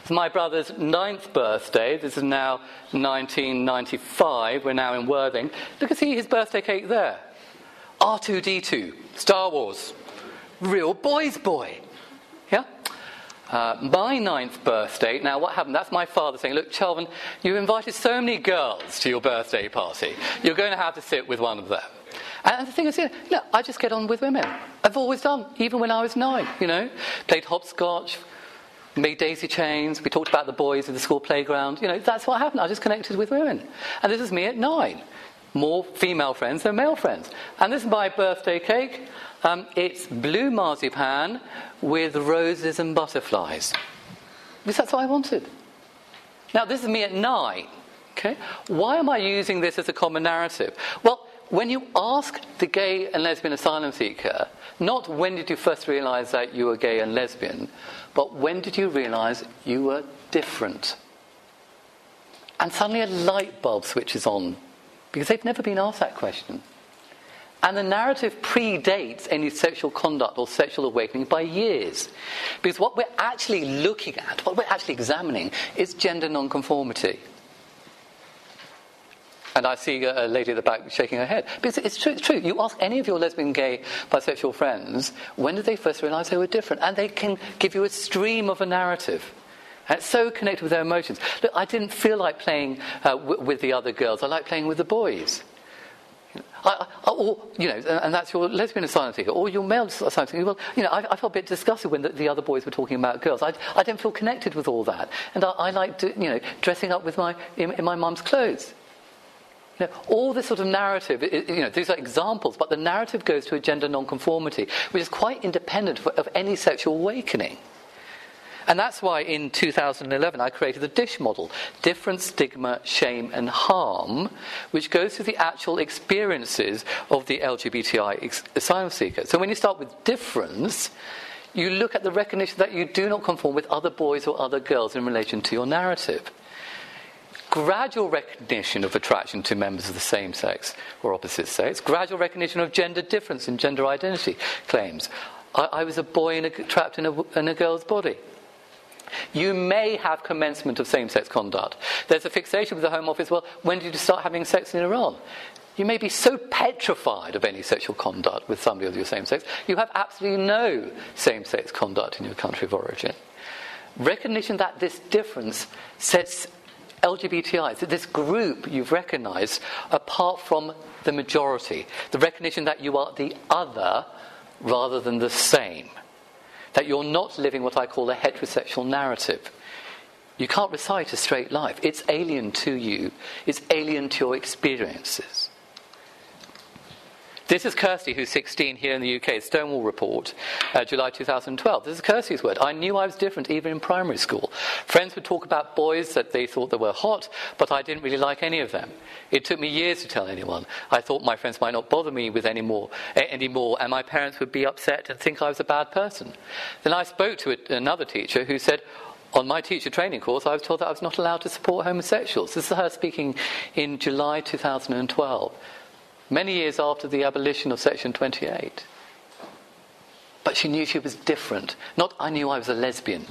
It's my brother's 9th birthday. This is now 1995. We're now in Worthing. Look at his birthday cake there. R2-D2, Star Wars. Real boy's boy. Yeah? My 9th birthday, now what happened? That's my father saying, look, Chelvan, you invited so many girls to your birthday party. You're going to have to sit with one of them. And the thing is, I just get on with women. I've always done, even when I was 9, Played hopscotch, made daisy chains, we talked about the boys at the school playground. That's what happened. I just connected with women. And this is me at 9. More female friends than male friends. And this is my birthday cake. It's blue marzipan with roses and butterflies. Because that's what I wanted. Now, this is me at 9. Okay? Why am I using this as a common narrative? Well, when you ask the gay and lesbian asylum seeker, not when did you first realize that you were gay and lesbian, but when did you realize you were different? And suddenly a light bulb switches on, because they've never been asked that question. And the narrative predates any sexual conduct or sexual awakening by years. Because what we're actually looking at, what we're actually examining, is gender nonconformity. And I see a lady at the back shaking her head. Because it's true. You ask any of your lesbian, gay, bisexual friends, when did they first realize they were different? And they can give you a stream of a narrative. And it's so connected with their emotions. Look, I didn't feel like playing with the other girls. I like playing with the boys. And that's your lesbian asylum seeker, or your male asylum seeker. Well, I felt a bit disgusted when the other boys were talking about girls. I didn't feel connected with all that. And I liked, dressing up with in my mum's clothes. All this sort of narrative, these are examples, but the narrative goes to a gender nonconformity, which is quite independent of any sexual awakening. And that's why in 2011 I created the DISH model, Difference, Stigma, Shame and Harm, which goes through the actual experiences of the LGBTI asylum seeker. So when you start with difference, you look at the recognition that you do not conform with other boys or other girls in relation to your narrative. Gradual recognition of attraction to members of the same sex or opposite sex. Gradual recognition of gender difference and gender identity claims. I was a boy trapped in a girl's body. You may have commencement of same-sex conduct. There's a fixation with the Home Office, well, when did you start having sex in Iran? You may be so petrified of any sexual conduct with somebody of your same sex, you have absolutely no same-sex conduct in your country of origin. Recognition that this difference sets LGBTIs, this group you've recognized, apart from the majority. The recognition that you are the other rather than the same. That you're not living what I call a heterosexual narrative. You can't recite a straight life. It's alien to you. It's alien to your experiences. This is Kirsty, who's 16 here in the UK, Stonewall Report, July 2012. This is Kirsty's word. I knew I was different even in primary school. Friends would talk about boys that they thought that were hot, but I didn't really like any of them. It took me years to tell anyone. I thought my friends might not bother me with anymore, and my parents would be upset and think I was a bad person. Then I spoke to another teacher who said, on my teacher training course, I was told that I was not allowed to support homosexuals. This is her speaking in July 2012. Many years after the abolition of Section 28. But she knew she was different. Not, I knew I was a lesbian.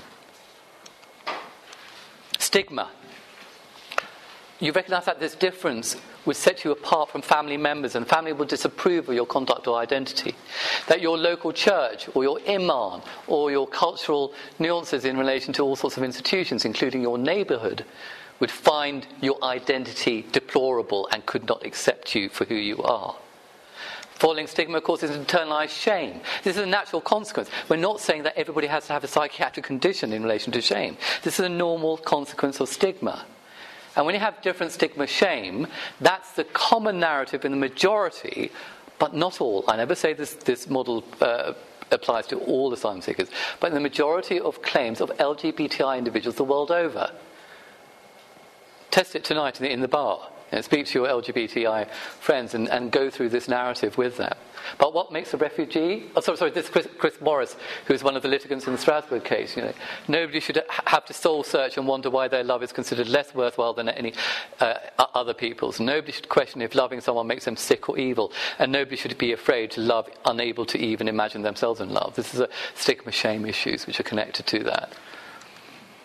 Stigma. You recognise that this difference would set you apart from family members, and family would disapprove of your conduct or identity. That your local church, or your imam, or your cultural nuances in relation to all sorts of institutions, including your neighbourhood, would find your identity deplorable and could not accept you for who you are. Following stigma, of course, is internalized shame. This is a natural consequence. We're not saying that everybody has to have a psychiatric condition in relation to shame. This is a normal consequence of stigma. And when you have different stigma shame, that's the common narrative in the majority, but not all. I never say this model applies to all asylum seekers, but in the majority of claims of LGBTI individuals the world over. Test it tonight in the bar. Speak to your LGBTI friends and go through this narrative with them. But what makes a refugee... this is Chris Morris, who's one of the litigants in the Strasbourg case. Nobody should have to soul search and wonder why their love is considered less worthwhile than any other people's. Nobody should question if loving someone makes them sick or evil. And nobody should be afraid to love, unable to even imagine themselves in love. This is a stigma shame issues which are connected to that.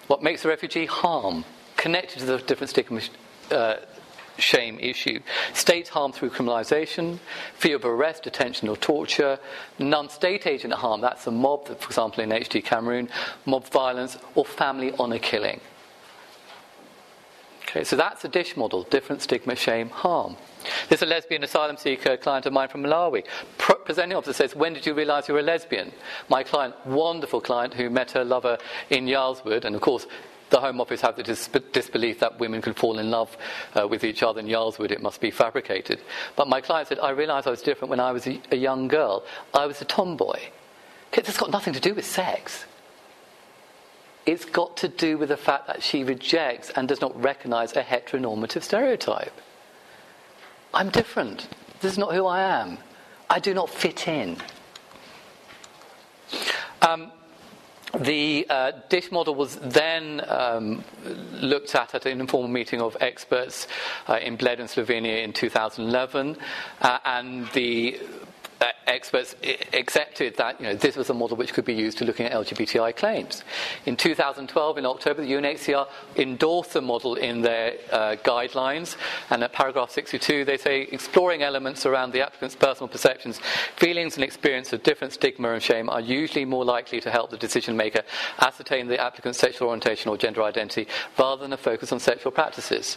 What makes a refugee? Harm, connected to the different stigma shame issue. State harm through criminalisation, fear of arrest, detention or torture, non-state agent harm, that's a mob, for example in HD Cameroon, mob violence or family honour killing. Okay, so that's a DISH model, different stigma, shame, harm. There's a lesbian asylum seeker client of mine from Malawi. Presenting officer says, when did you realise you were a lesbian? My client, wonderful client who met her lover in Yarlswood, and of course the Home Office have the disbelief that women can fall in love with each other in Yarlswood. It must be fabricated. But my client said, I realised I was different when I was a young girl. I was a tomboy. Okay, that's got nothing to do with sex. It's got to do with the fact that she rejects and does not recognise a heteronormative stereotype. I'm different. This is not who I am. I do not fit in. The DISH model was then looked at an informal meeting of experts in Bled in Slovenia in 2011, and the experts accepted that this was a model which could be used to looking at LGBTI claims. In 2012, in October, the UNHCR endorsed the model in their guidelines, and at paragraph 62 they say exploring elements around the applicant's personal perceptions, feelings and experience of different stigma and shame are usually more likely to help the decision maker ascertain the applicant's sexual orientation or gender identity rather than a focus on sexual practices.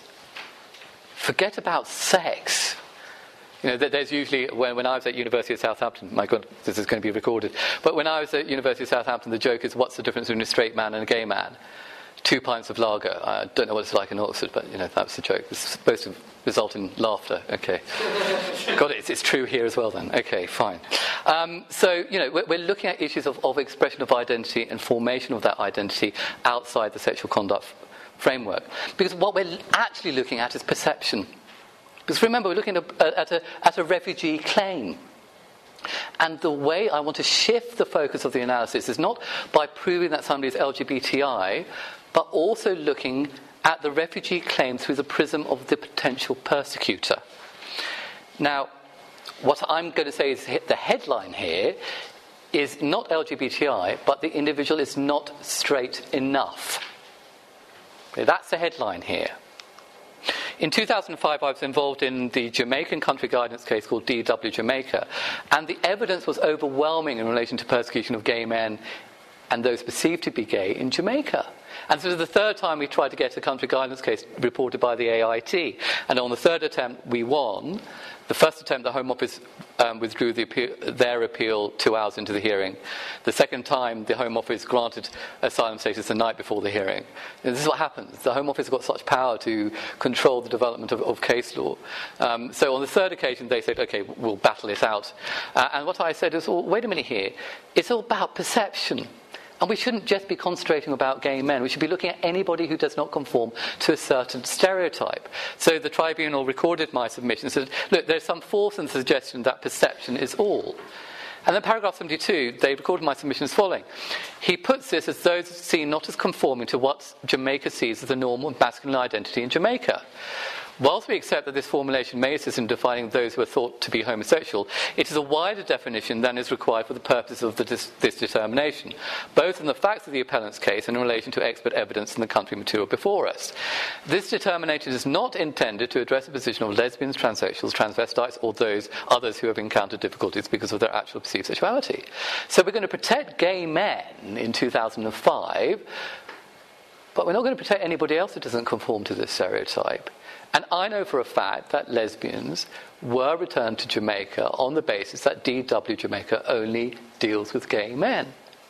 Forget about sex. There's usually, when I was at University of Southampton, my God, this is going to be recorded, but when I was at University of Southampton, the joke is, what's the difference between a straight man and a gay man? 2 pints of lager. I don't know what it's like in Oxford, but, that was the joke. It's supposed to result in laughter. Okay. Got it. It's true here as well, then. Okay, fine. So, we're looking at issues of expression of identity and formation of that identity outside the sexual conduct framework. Because what we're actually looking at is perception. Because remember, we're looking at a refugee claim. And the way I want to shift the focus of the analysis is not by proving that somebody is LGBTI, but also looking at the refugee claim through the prism of the potential persecutor. Now, what I'm going to say is the headline here is not LGBTI, but the individual is not straight enough. Okay, that's the headline here. In 2005, I was involved in the Jamaican country guidance case called DW Jamaica, and the evidence was overwhelming in relation to persecution of gay men and those perceived to be gay in Jamaica. And so the third time we tried to get a country guidance case reported by the AIT, and on the third attempt we won. The first attempt, the Home Office withdrew their appeal 2 hours into the hearing. The second time, the Home Office granted asylum status the night before the hearing. And this is what happens. The Home Office has got such power to control the development of case law. So on the third occasion, they said, OK, we'll battle it out. And what I said is, well, wait a minute here. It's all about perception. And we shouldn't just be concentrating about gay men. We should be looking at anybody who does not conform to a certain stereotype. So the tribunal recorded my submission and said, look, there's some force in the suggestion that perception is all. And then paragraph 72, they recorded my submission as following. He puts this as those seen not as conforming to what Jamaica sees as the normal masculine identity in Jamaica. Whilst we accept that this formulation may assist in defining those who are thought to be homosexual, it is a wider definition than is required for the purpose of this determination, both in the facts of the appellant's case and in relation to expert evidence in the country material before us. This determination is not intended to address the position of lesbians, transsexuals, transvestites, or those others who have encountered difficulties because of their actual perceived sexuality. So we're going to protect gay men in 2005, but we're not going to protect anybody else who doesn't conform to this stereotype. And I know for a fact that lesbians were returned to Jamaica on the basis that DW Jamaica only deals with gay men.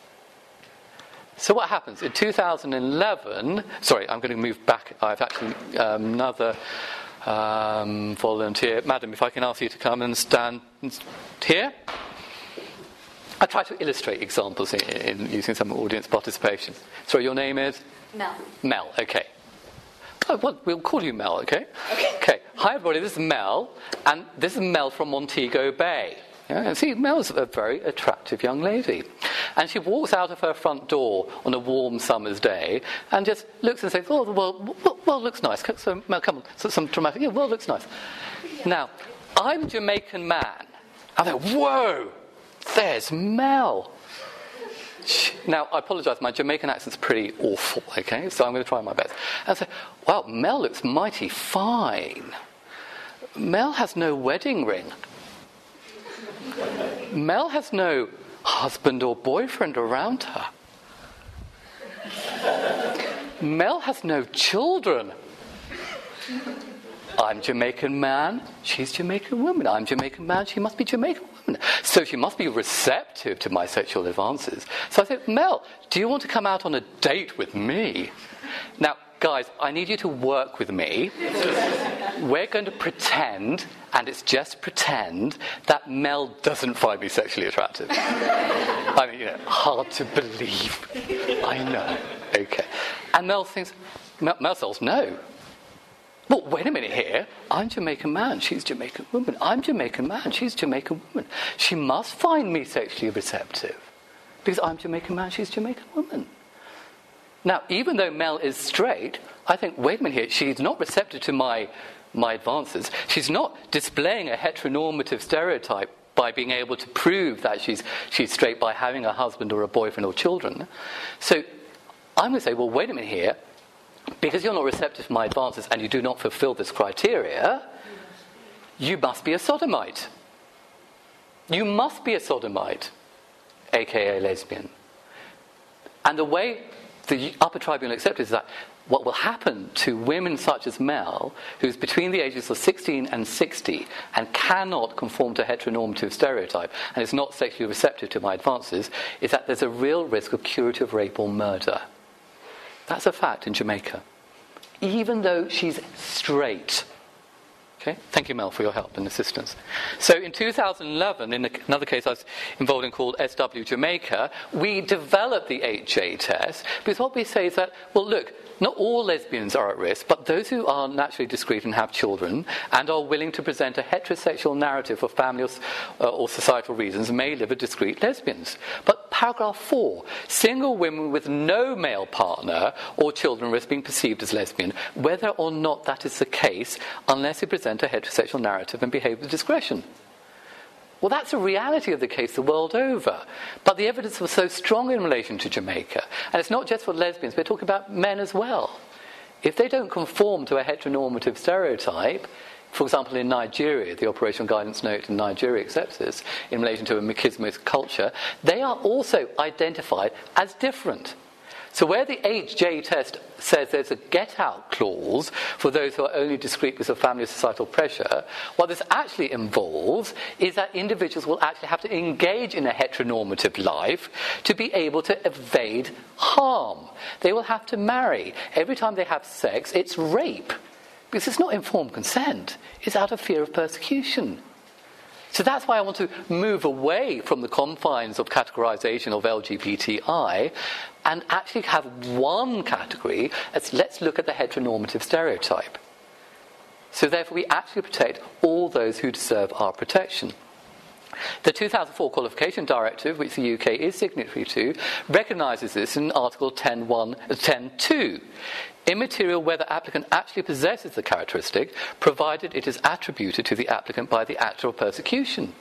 So what happens? In 2011... Sorry, I'm going to move back. I've actually another volunteer. Madam, if I can ask you to come and stand here. I try to illustrate examples in using some audience participation. Sorry, your name is? Mel. Mel, okay. Oh, well, we'll call you Mel, okay? Okay. Hi, everybody, this is Mel, and this is Mel from Montego Bay. Yeah, see, Mel's a very attractive young lady. And she walks out of her front door on a warm summer's day and just looks and says, oh, the world looks nice. So, Mel, come on, some dramatic, yeah, world looks nice. Now, I'm a Jamaican man. I'm like, whoa, there's Mel. Now, I apologise, my Jamaican accent's pretty awful, okay? So I'm going to try my best. And I say, wow, Mel looks mighty fine. Mel has no wedding ring. Mel has no husband or boyfriend around her. Mel has no children. I'm Jamaican man, she's Jamaican woman. I'm Jamaican man, she must be Jamaican woman. So she must be receptive to my sexual advances. So I said, Mel, do you want to come out on a date with me? Now, guys, I need you to work with me. We're going to pretend, and it's just pretend, that Mel doesn't find me sexually attractive. I mean, hard to believe. I know. Okay. And Mel says, no. Well, wait a minute here. I'm Jamaican man, she's Jamaican woman. I'm Jamaican man, she's Jamaican woman. She must find me sexually receptive. Because I'm Jamaican man, she's Jamaican woman. Now, even though Mel is straight, I think, wait a minute here, she's not receptive to my advances. She's not displaying a heteronormative stereotype by being able to prove that she's straight by having a husband or a boyfriend or children. So I'm going to say, well, wait a minute here. Because you're not receptive to my advances and you do not fulfill this criteria, you must be a sodomite. You must be a sodomite, aka a lesbian. And the way the upper tribunal accepted is that what will happen to women such as Mel, who's between the ages of 16 and 60 and cannot conform to a heteronormative stereotype and is not sexually receptive to my advances, is that there's a real risk of curative rape or murder. That's a fact in Jamaica, even though she's straight. Okay? Thank you, Mel, for your help and assistance. So in 2011, in another case I was involved in called SW Jamaica, we developed the 8J test because what we say is that, well, look, not all lesbians are at risk, but those who are naturally discreet and have children and are willing to present a heterosexual narrative for family or societal reasons may live as discreet lesbians. But paragraph 4, single women with no male partner or children risk being perceived as lesbian, whether or not that is the case, unless they present a heterosexual narrative and behave with discretion. Well, that's a reality of the case the world over. But the evidence was so strong in relation to Jamaica. And it's not just for lesbians, we're talking about men as well. If they don't conform to a heteronormative stereotype, for example, in Nigeria, the Operational Guidance Note in Nigeria accepts this, in relation to a machismo culture, they are also identified as different. So where the 8J test says there's a get-out clause for those who are only discreet because of family or societal pressure, what this actually involves is that individuals will actually have to engage in a heteronormative life to be able to evade harm. They will have to marry. Every time they have sex, it's rape. Because it's not informed consent. It's out of fear of persecution. So that's why I want to move away from the confines of categorization of LGBTI and actually have one category as let's look at the heteronormative stereotype. So therefore we actually protect all those who deserve our protection. The 2004 Qualification Directive, which the UK is signatory to, recognises this in Article 10.2. Immaterial whether applicant actually possesses the characteristic, provided it is attributed to the applicant by the act of persecution.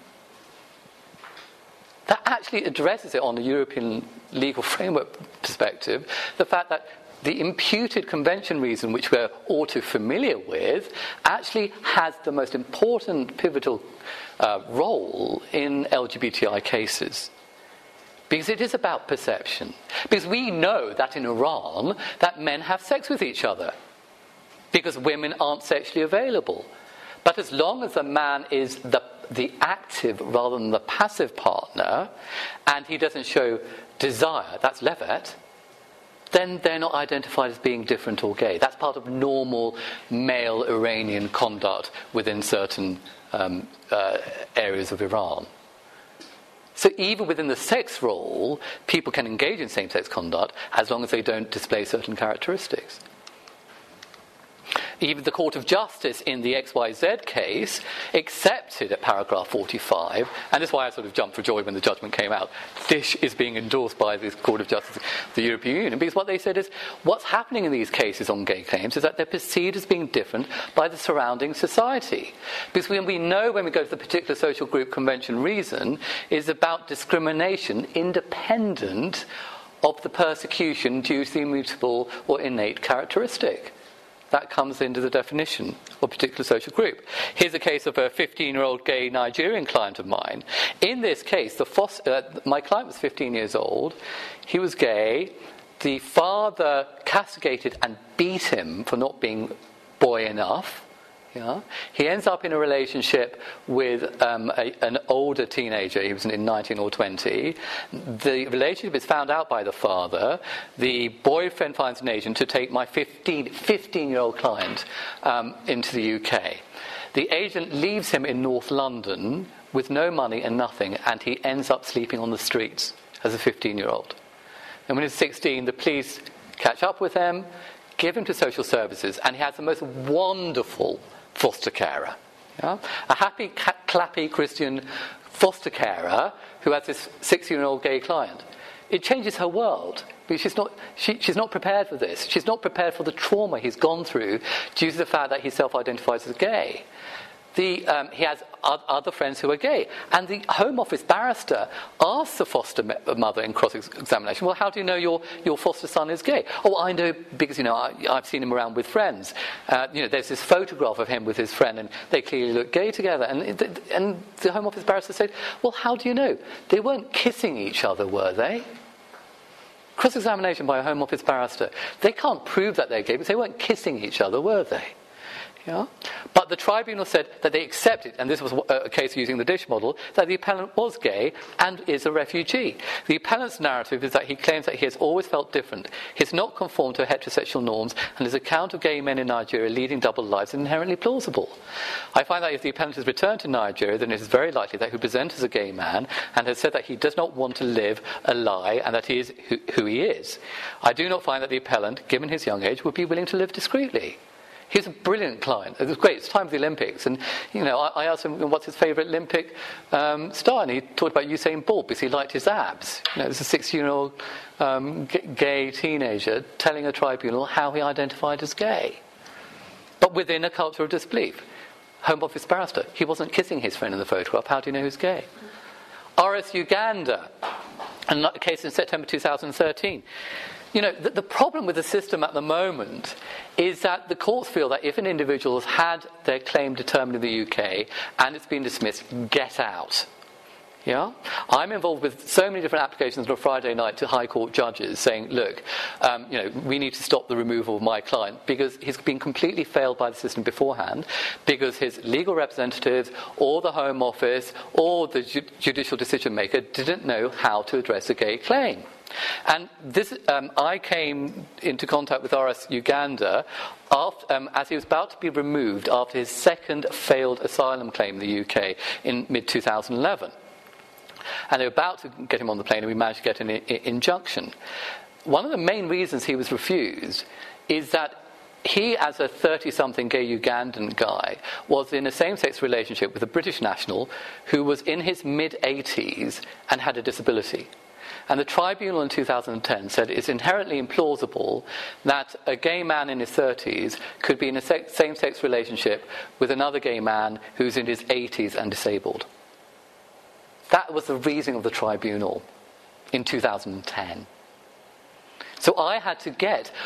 That actually addresses it on the European legal framework perspective, the fact that the imputed convention reason, which we're all too familiar with, actually has the most important pivotal role in LGBTI cases. Because it is about perception. Because we know that in Iran, that men have sex with each other. Because women aren't sexually available. But as long as the man is the active rather than the passive partner, and he doesn't show desire, that's levet, then they're not identified as being different or gay. That's part of normal male Iranian conduct within certain areas of Iran. So even within the sex role, people can engage in same-sex conduct as long as they don't display certain characteristics. even the Court of Justice in the XYZ case accepted at paragraph 45, and this is why I sort of jumped for joy when the judgment came out. This is being endorsed by the Court of Justice of the European Union, because what they said is what's happening in these cases on gay claims is that they're perceived as being different by the surrounding society. Because we know when we go to the particular social group convention reason is about discrimination independent of the persecution due to the immutable or innate characteristic. That comes into the definition of a particular social group. Here's a case of a 15-year-old gay Nigerian client of mine. In this case, my client was 15 years old. He was gay. The father castigated and beat him for not being boy enough. Yeah. He ends up in a relationship with an older teenager. He was in 19 or 20. The relationship is found out by the father. The boyfriend finds an agent to take my 15-year-old client into the UK. The agent leaves him in North London with no money and nothing, and he ends up sleeping on the streets as a 15-year-old. And when he's 16, the police catch up with him, give him to social services, and he has the most wonderful foster carer. Yeah? A happy, clappy Christian foster carer who has this 16-year-old gay client. It changes her world, because she's not prepared for this. She's not prepared for the trauma he's gone through due to the fact that he self-identifies as gay. He has other friends who are gay. And the Home Office barrister asks the foster mother in cross-examination, well, how do you know your foster son is gay? Oh, I know because, I've seen him around with friends. There's this photograph of him with his friend, and they clearly look gay together. And the Home Office barrister said, well, how do you know? They weren't kissing each other, were they? Cross-examination by a Home Office barrister. They can't prove that they're gay, because they weren't kissing each other, were they? Yeah? But the tribunal said that they accepted, and this was a case using the Dish model, that the appellant was gay and is a refugee. The appellant's narrative is that he claims that he has always felt different. He has not conformed to heterosexual norms, and his account of gay men in Nigeria leading double lives is inherently plausible. I find that if the appellant has returned to Nigeria, then it is very likely that he presents as a gay man and has said that he does not want to live a lie and that he is who he is. I do not find that the appellant, given his young age, would be willing to live discreetly. He's a brilliant client. It was great. It's time for the Olympics. And, I asked him what's his favourite Olympic star. And he talked about Usain Bolt because he liked his abs. There's a 16-year-old gay teenager telling a tribunal how he identified as gay. But within a culture of disbelief. Home Office barrister. He wasn't kissing his friend in the photograph. How do you know who's gay? RS Uganda. A case in September 2013. The problem with the system at the moment is that the courts feel that if an individual has had their claim determined in the UK and it's been dismissed, get out. Yeah? I'm involved with so many different applications on a Friday night to High Court judges saying, look, we need to stop the removal of my client because he's been completely failed by the system beforehand, because his legal representatives or the Home Office or the judicial decision maker didn't know how to address a gay claim. And this, I came into contact with RS Uganda as he was about to be removed after his second failed asylum claim in the UK in mid-2011. And they were about to get him on the plane, and we managed to get an injunction. One of the main reasons he was refused is that he, as a 30-something gay Ugandan guy, was in a same-sex relationship with a British national who was in his mid-80s and had a disability. And the tribunal in 2010 said it's inherently implausible that a gay man in his 30s could be in a same-sex relationship with another gay man who's in his 80s and disabled. That was the reasoning of the tribunal in 2010. So I had to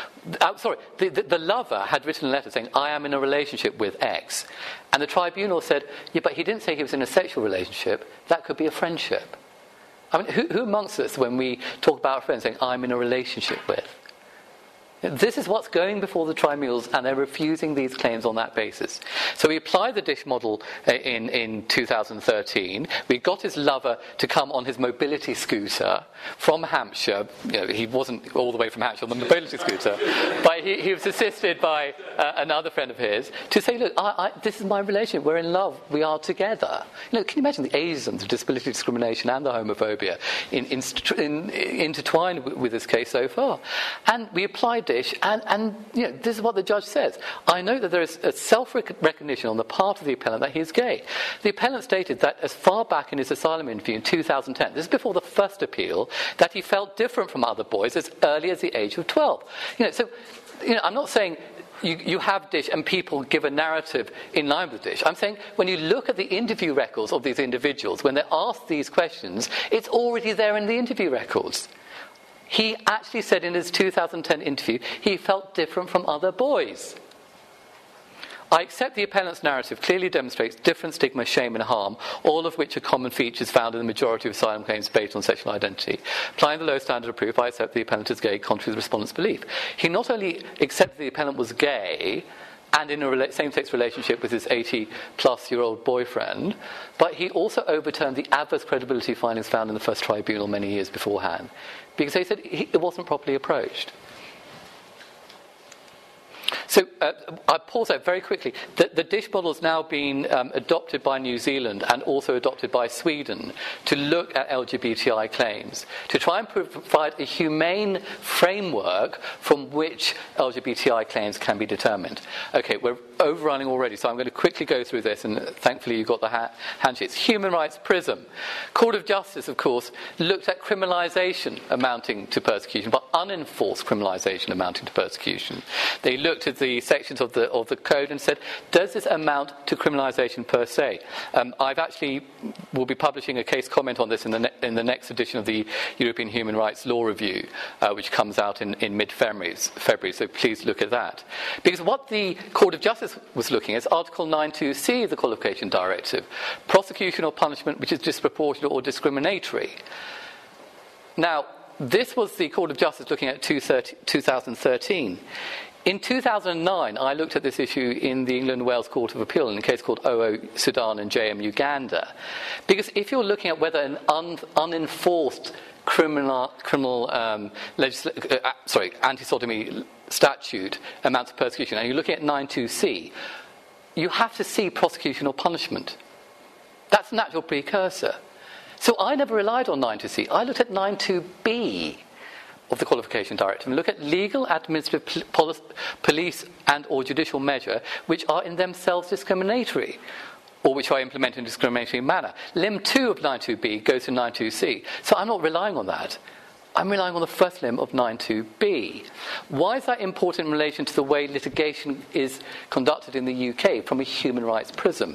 the lover had written a letter saying, I am in a relationship with X. And the tribunal said, yeah, but he didn't say he was in a sexual relationship. That could be a friendship. I mean, who amongst us, when we talk about our friends, saying, I'm in a relationship with? This is what's going before the tribunals, and they're refusing these claims on that basis. So we applied the Dish model in 2013. We got his lover to come on his mobility scooter from Hampshire. He wasn't all the way from Hampshire on the mobility scooter, but he was assisted by another friend of his to say, look, this is my relationship. We're in love. We are together. Can you imagine the ageism, the disability discrimination, and the homophobia intertwined with this case so far? And we applied dish, and this is what the judge says. I know that there is a self-recognition on the part of the appellant that he is gay. The appellant stated that as far back in his asylum interview in 2010, this is before the first appeal, that he felt different from other boys as early as the age of 12. I'm not saying you have dish and people give a narrative in line with dish. I'm saying when you look at the interview records of these individuals, when they're asked these questions, it's already there in the interview records. He actually said in his 2010 interview he felt different from other boys. I accept the appellant's narrative clearly demonstrates different stigma, shame and harm, all of which are common features found in the majority of asylum claims based on sexual identity. Applying the low standard of proof, I accept the appellant is gay, contrary to the respondent's belief. He not only accepted the appellant was gay and in a same-sex relationship with his 80-plus-year-old boyfriend, but he also overturned the adverse credibility findings found in the first tribunal many years beforehand, because they said it wasn't properly approached. So I'll pause there very quickly. The dish model has now been adopted by New Zealand and also adopted by Sweden to look at LGBTI claims, to try and provide a humane framework from which LGBTI claims can be determined. Okay, we're overrunning already, so I'm going to quickly go through this, and thankfully you've got the handsheets. Human Rights Prism. Court of Justice, of course, looked at criminalisation amounting to persecution, but unenforced criminalisation amounting to persecution. They looked at the sections of the code and said, does this amount to criminalisation per se? I've actually will be publishing a case comment on this in the next edition of the European Human Rights Law Review, which comes out in mid-February, so please look at that. Because what the Court of Justice was looking at is Article 9.2c of the Qualification Directive, prosecution or punishment which is disproportionate or discriminatory. Now, this was the Court of Justice looking at 2013. In 2009, I looked at this issue in the England and Wales Court of Appeal in a case called OO Sudan and JM Uganda. Because if you're looking at whether an unenforced anti-sodomy statute amounts to persecution, and you're looking at 9.2c, you have to see prosecution or punishment. That's the natural precursor. So I never relied on 9.2c. I looked at 9.2b of the Qualification Directive and look at legal, administrative, police and or judicial measure which are in themselves discriminatory or which are implemented in a discriminatory manner. Limb 2 of 9.2b goes to 9.2c. So I'm not relying on that. I'm relying on the first limb of 9.2b. Why is that important in relation to the way litigation is conducted in the UK from a human rights prism?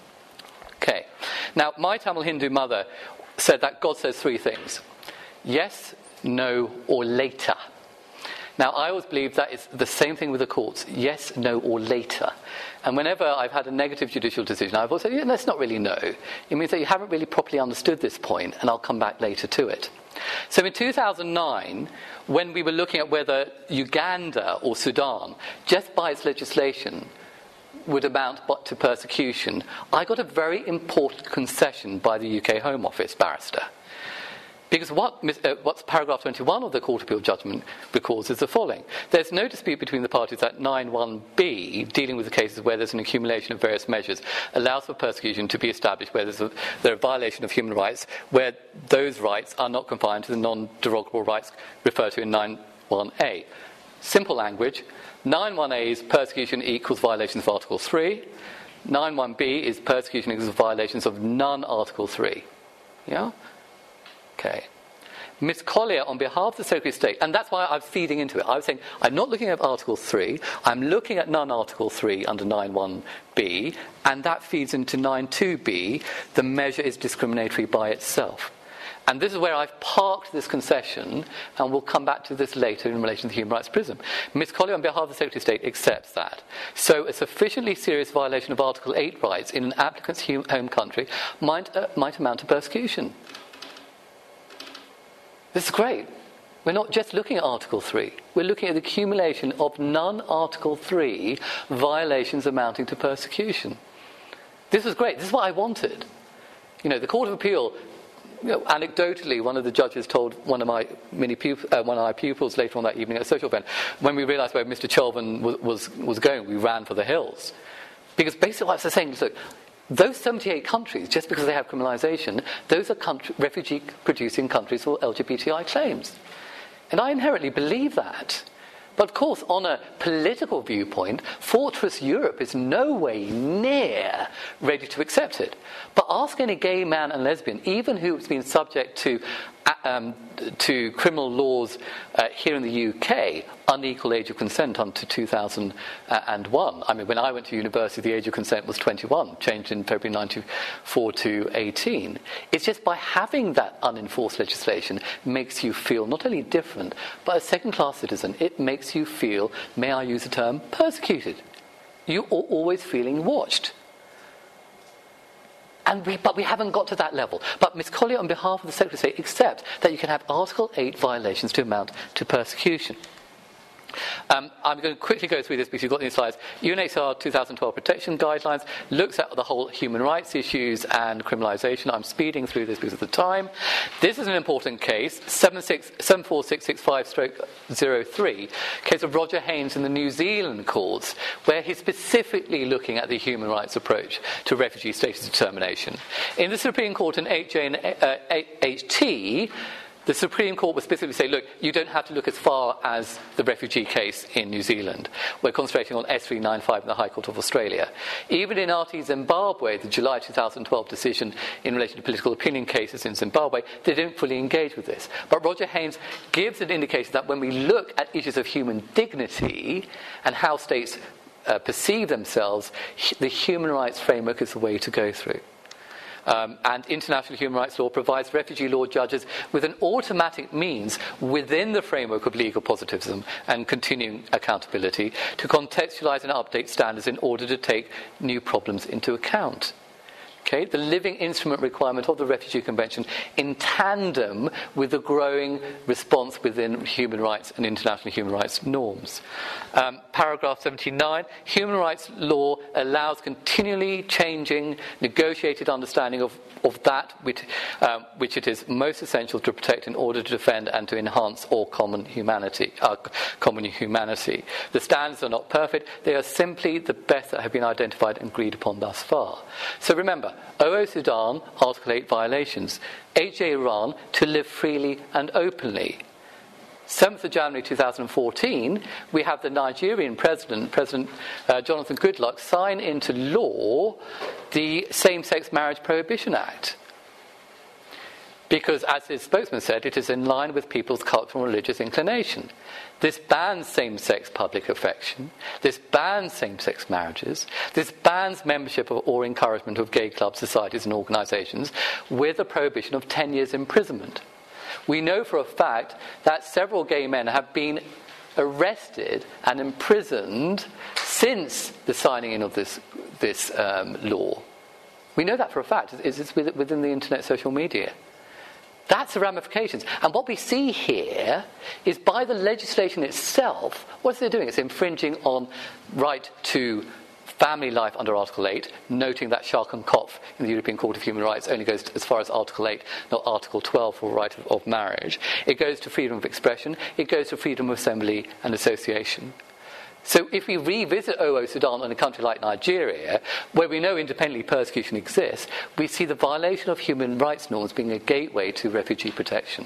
Okay. Now, my Tamil Hindu mother said that God says three things. Yes, no, or later. Now, I always believe that it's the same thing with the courts. Yes, no, or later. And whenever I've had a negative judicial decision, I've always said, that's not really no. It means that you haven't really properly understood this point, and I'll come back later to it. So in 2009, when we were looking at whether Uganda or Sudan, just by its legislation, would amount to persecution, I got a very important concession by the UK Home Office barrister. Because what's paragraph 21 of the Court of Appeal judgment records is the following. There's no dispute between the parties that 9.1b, dealing with the cases where there's an accumulation of various measures, allows for persecution to be established where there's a violation of human rights, where those rights are not confined to the non-derogable rights referred to in 9.1a. Simple language. 9.1a is persecution equals violations of Article 3. 9.1b is persecution equals violations of non-Article 3. Yeah? Okay. Ms. Collier, on behalf of the Secretary of State, and that's why I'm feeding into it. I was saying, I'm not looking at Article 3, I'm looking at non-Article 3 under 9.1b, and that feeds into 9.2b, the measure is discriminatory by itself. And this is where I've parked this concession, and we'll come back to this later in relation to the human rights prism. Ms. Collier, on behalf of the Secretary of State, accepts that. So a sufficiently serious violation of Article 8 rights in an applicant's home country might amount to persecution. This is great. We're not just looking at Article 3. We're looking at the accumulation of non-Article 3 violations amounting to persecution. This was great. This is what I wanted. The Court of Appeal, anecdotally, one of the judges told one of my pupils later on that evening at a social event, when we realised where Mr. Chelvan was going, we ran for the hills. Because basically what I was saying is, look, those 78 countries, just because they have criminalisation, those are refugee-producing countries for LGBTI claims. And I inherently believe that. But of course, on a political viewpoint, Fortress Europe is no way near ready to accept it. But ask any gay man and lesbian, even who's been subject to criminal laws here in the UK, unequal age of consent until 2001. I mean, when I went to university, the age of consent was 21, changed in February 1994 to 18. It's just by having that unenforced legislation makes you feel not only different, but a second-class citizen. It makes you feel, may I use the term, persecuted. You're always feeling watched. But we haven't got to that level. But Ms. Collier, on behalf of the Secretary, accepts that you can have Article 8 violations to amount to persecution. I'm going to quickly go through this because you've got these slides. UNHCR 2012 Protection Guidelines looks at the whole human rights issues and criminalisation. I'm speeding through this because of the time. This is an important case, 74665/03, case of Roger Haynes in the New Zealand courts, where he's specifically looking at the human rights approach to refugee status determination. In the Supreme Court in HJ and HT, the Supreme Court would specifically say, look, you don't have to look as far as the refugee case in New Zealand. We're concentrating on S395 in the High Court of Australia. Even in RT Zimbabwe, the July 2012 decision in relation to political opinion cases in Zimbabwe, they didn't fully engage with this. But Roger Haynes gives an indication that when we look at issues of human dignity and how states perceive themselves, the human rights framework is the way to go through. And international human rights law provides refugee law judges with an automatic means within the framework of legal positivism and continuing accountability to contextualize and update standards in order to take new problems into account. Okay, the living instrument requirement of the Refugee Convention in tandem with the growing response within human rights and international human rights norms. Paragraph 79, human rights law allows continually changing, negotiated understanding of that which it is most essential to protect in order to defend and to enhance all common humanity. The standards are not perfect, they are simply the best that have been identified and agreed upon thus far. So remember, OO Sudan, Article 8 violations. HJ Iran, to live freely and openly. 7th of January 2014, we have the Nigerian President Jonathan Goodluck, sign into law the Same-Sex Marriage Prohibition Act. Because, as his spokesman said, it is in line with people's cultural and religious inclination. This bans same-sex public affection. This bans same-sex marriages. This bans membership or encouragement of gay clubs, societies and organisations with a prohibition of 10 years imprisonment. We know for a fact that several gay men have been arrested and imprisoned since the signing in of this law. We know that for a fact. It's within the internet social media. That's the ramifications. And what we see here is by the legislation itself, what's it doing? It's infringing on right to family life under Article 8, noting that Schalk and Kopf in the European Court of Human Rights only goes as far as Article 8, not Article 12 for right of marriage. It goes to freedom of expression. It goes to freedom of assembly and association. So if we revisit OO Sudan in a country like Nigeria, where we know independently persecution exists, we see the violation of human rights norms being a gateway to refugee protection.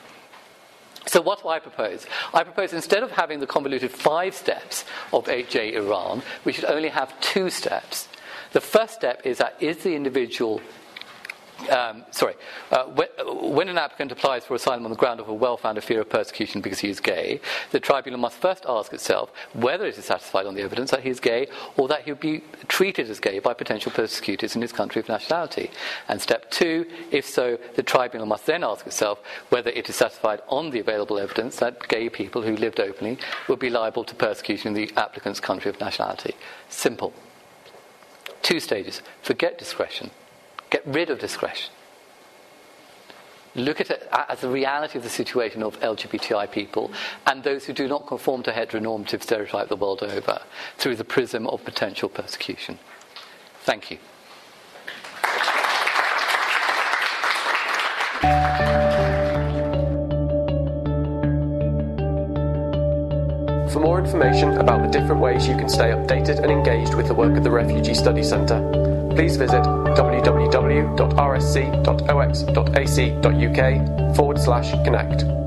So what do I propose? I propose instead of having the convoluted 5 steps of HJ Iran, we should only have 2 steps. The first step is that the individual... when an applicant applies for asylum on the ground of a well-founded fear of persecution because he is gay, the tribunal must first ask itself whether it is satisfied on the evidence that he is gay or that he will be treated as gay by potential persecutors in his country of nationality. And step 2, if so, the tribunal must then ask itself whether it is satisfied on the available evidence that gay people who lived openly will be liable to persecution in the applicant's country of nationality. Simple. 2 stages. Forget discretion. Get rid of discretion. Look at it as the reality of the situation of LGBTI people and those who do not conform to heteronormative stereotype the world over through the prism of potential persecution. Thank you. For more information about the different ways you can stay updated and engaged with the work of the Refugee Study Centre, please visit www.rsc.ox.ac.uk/connect.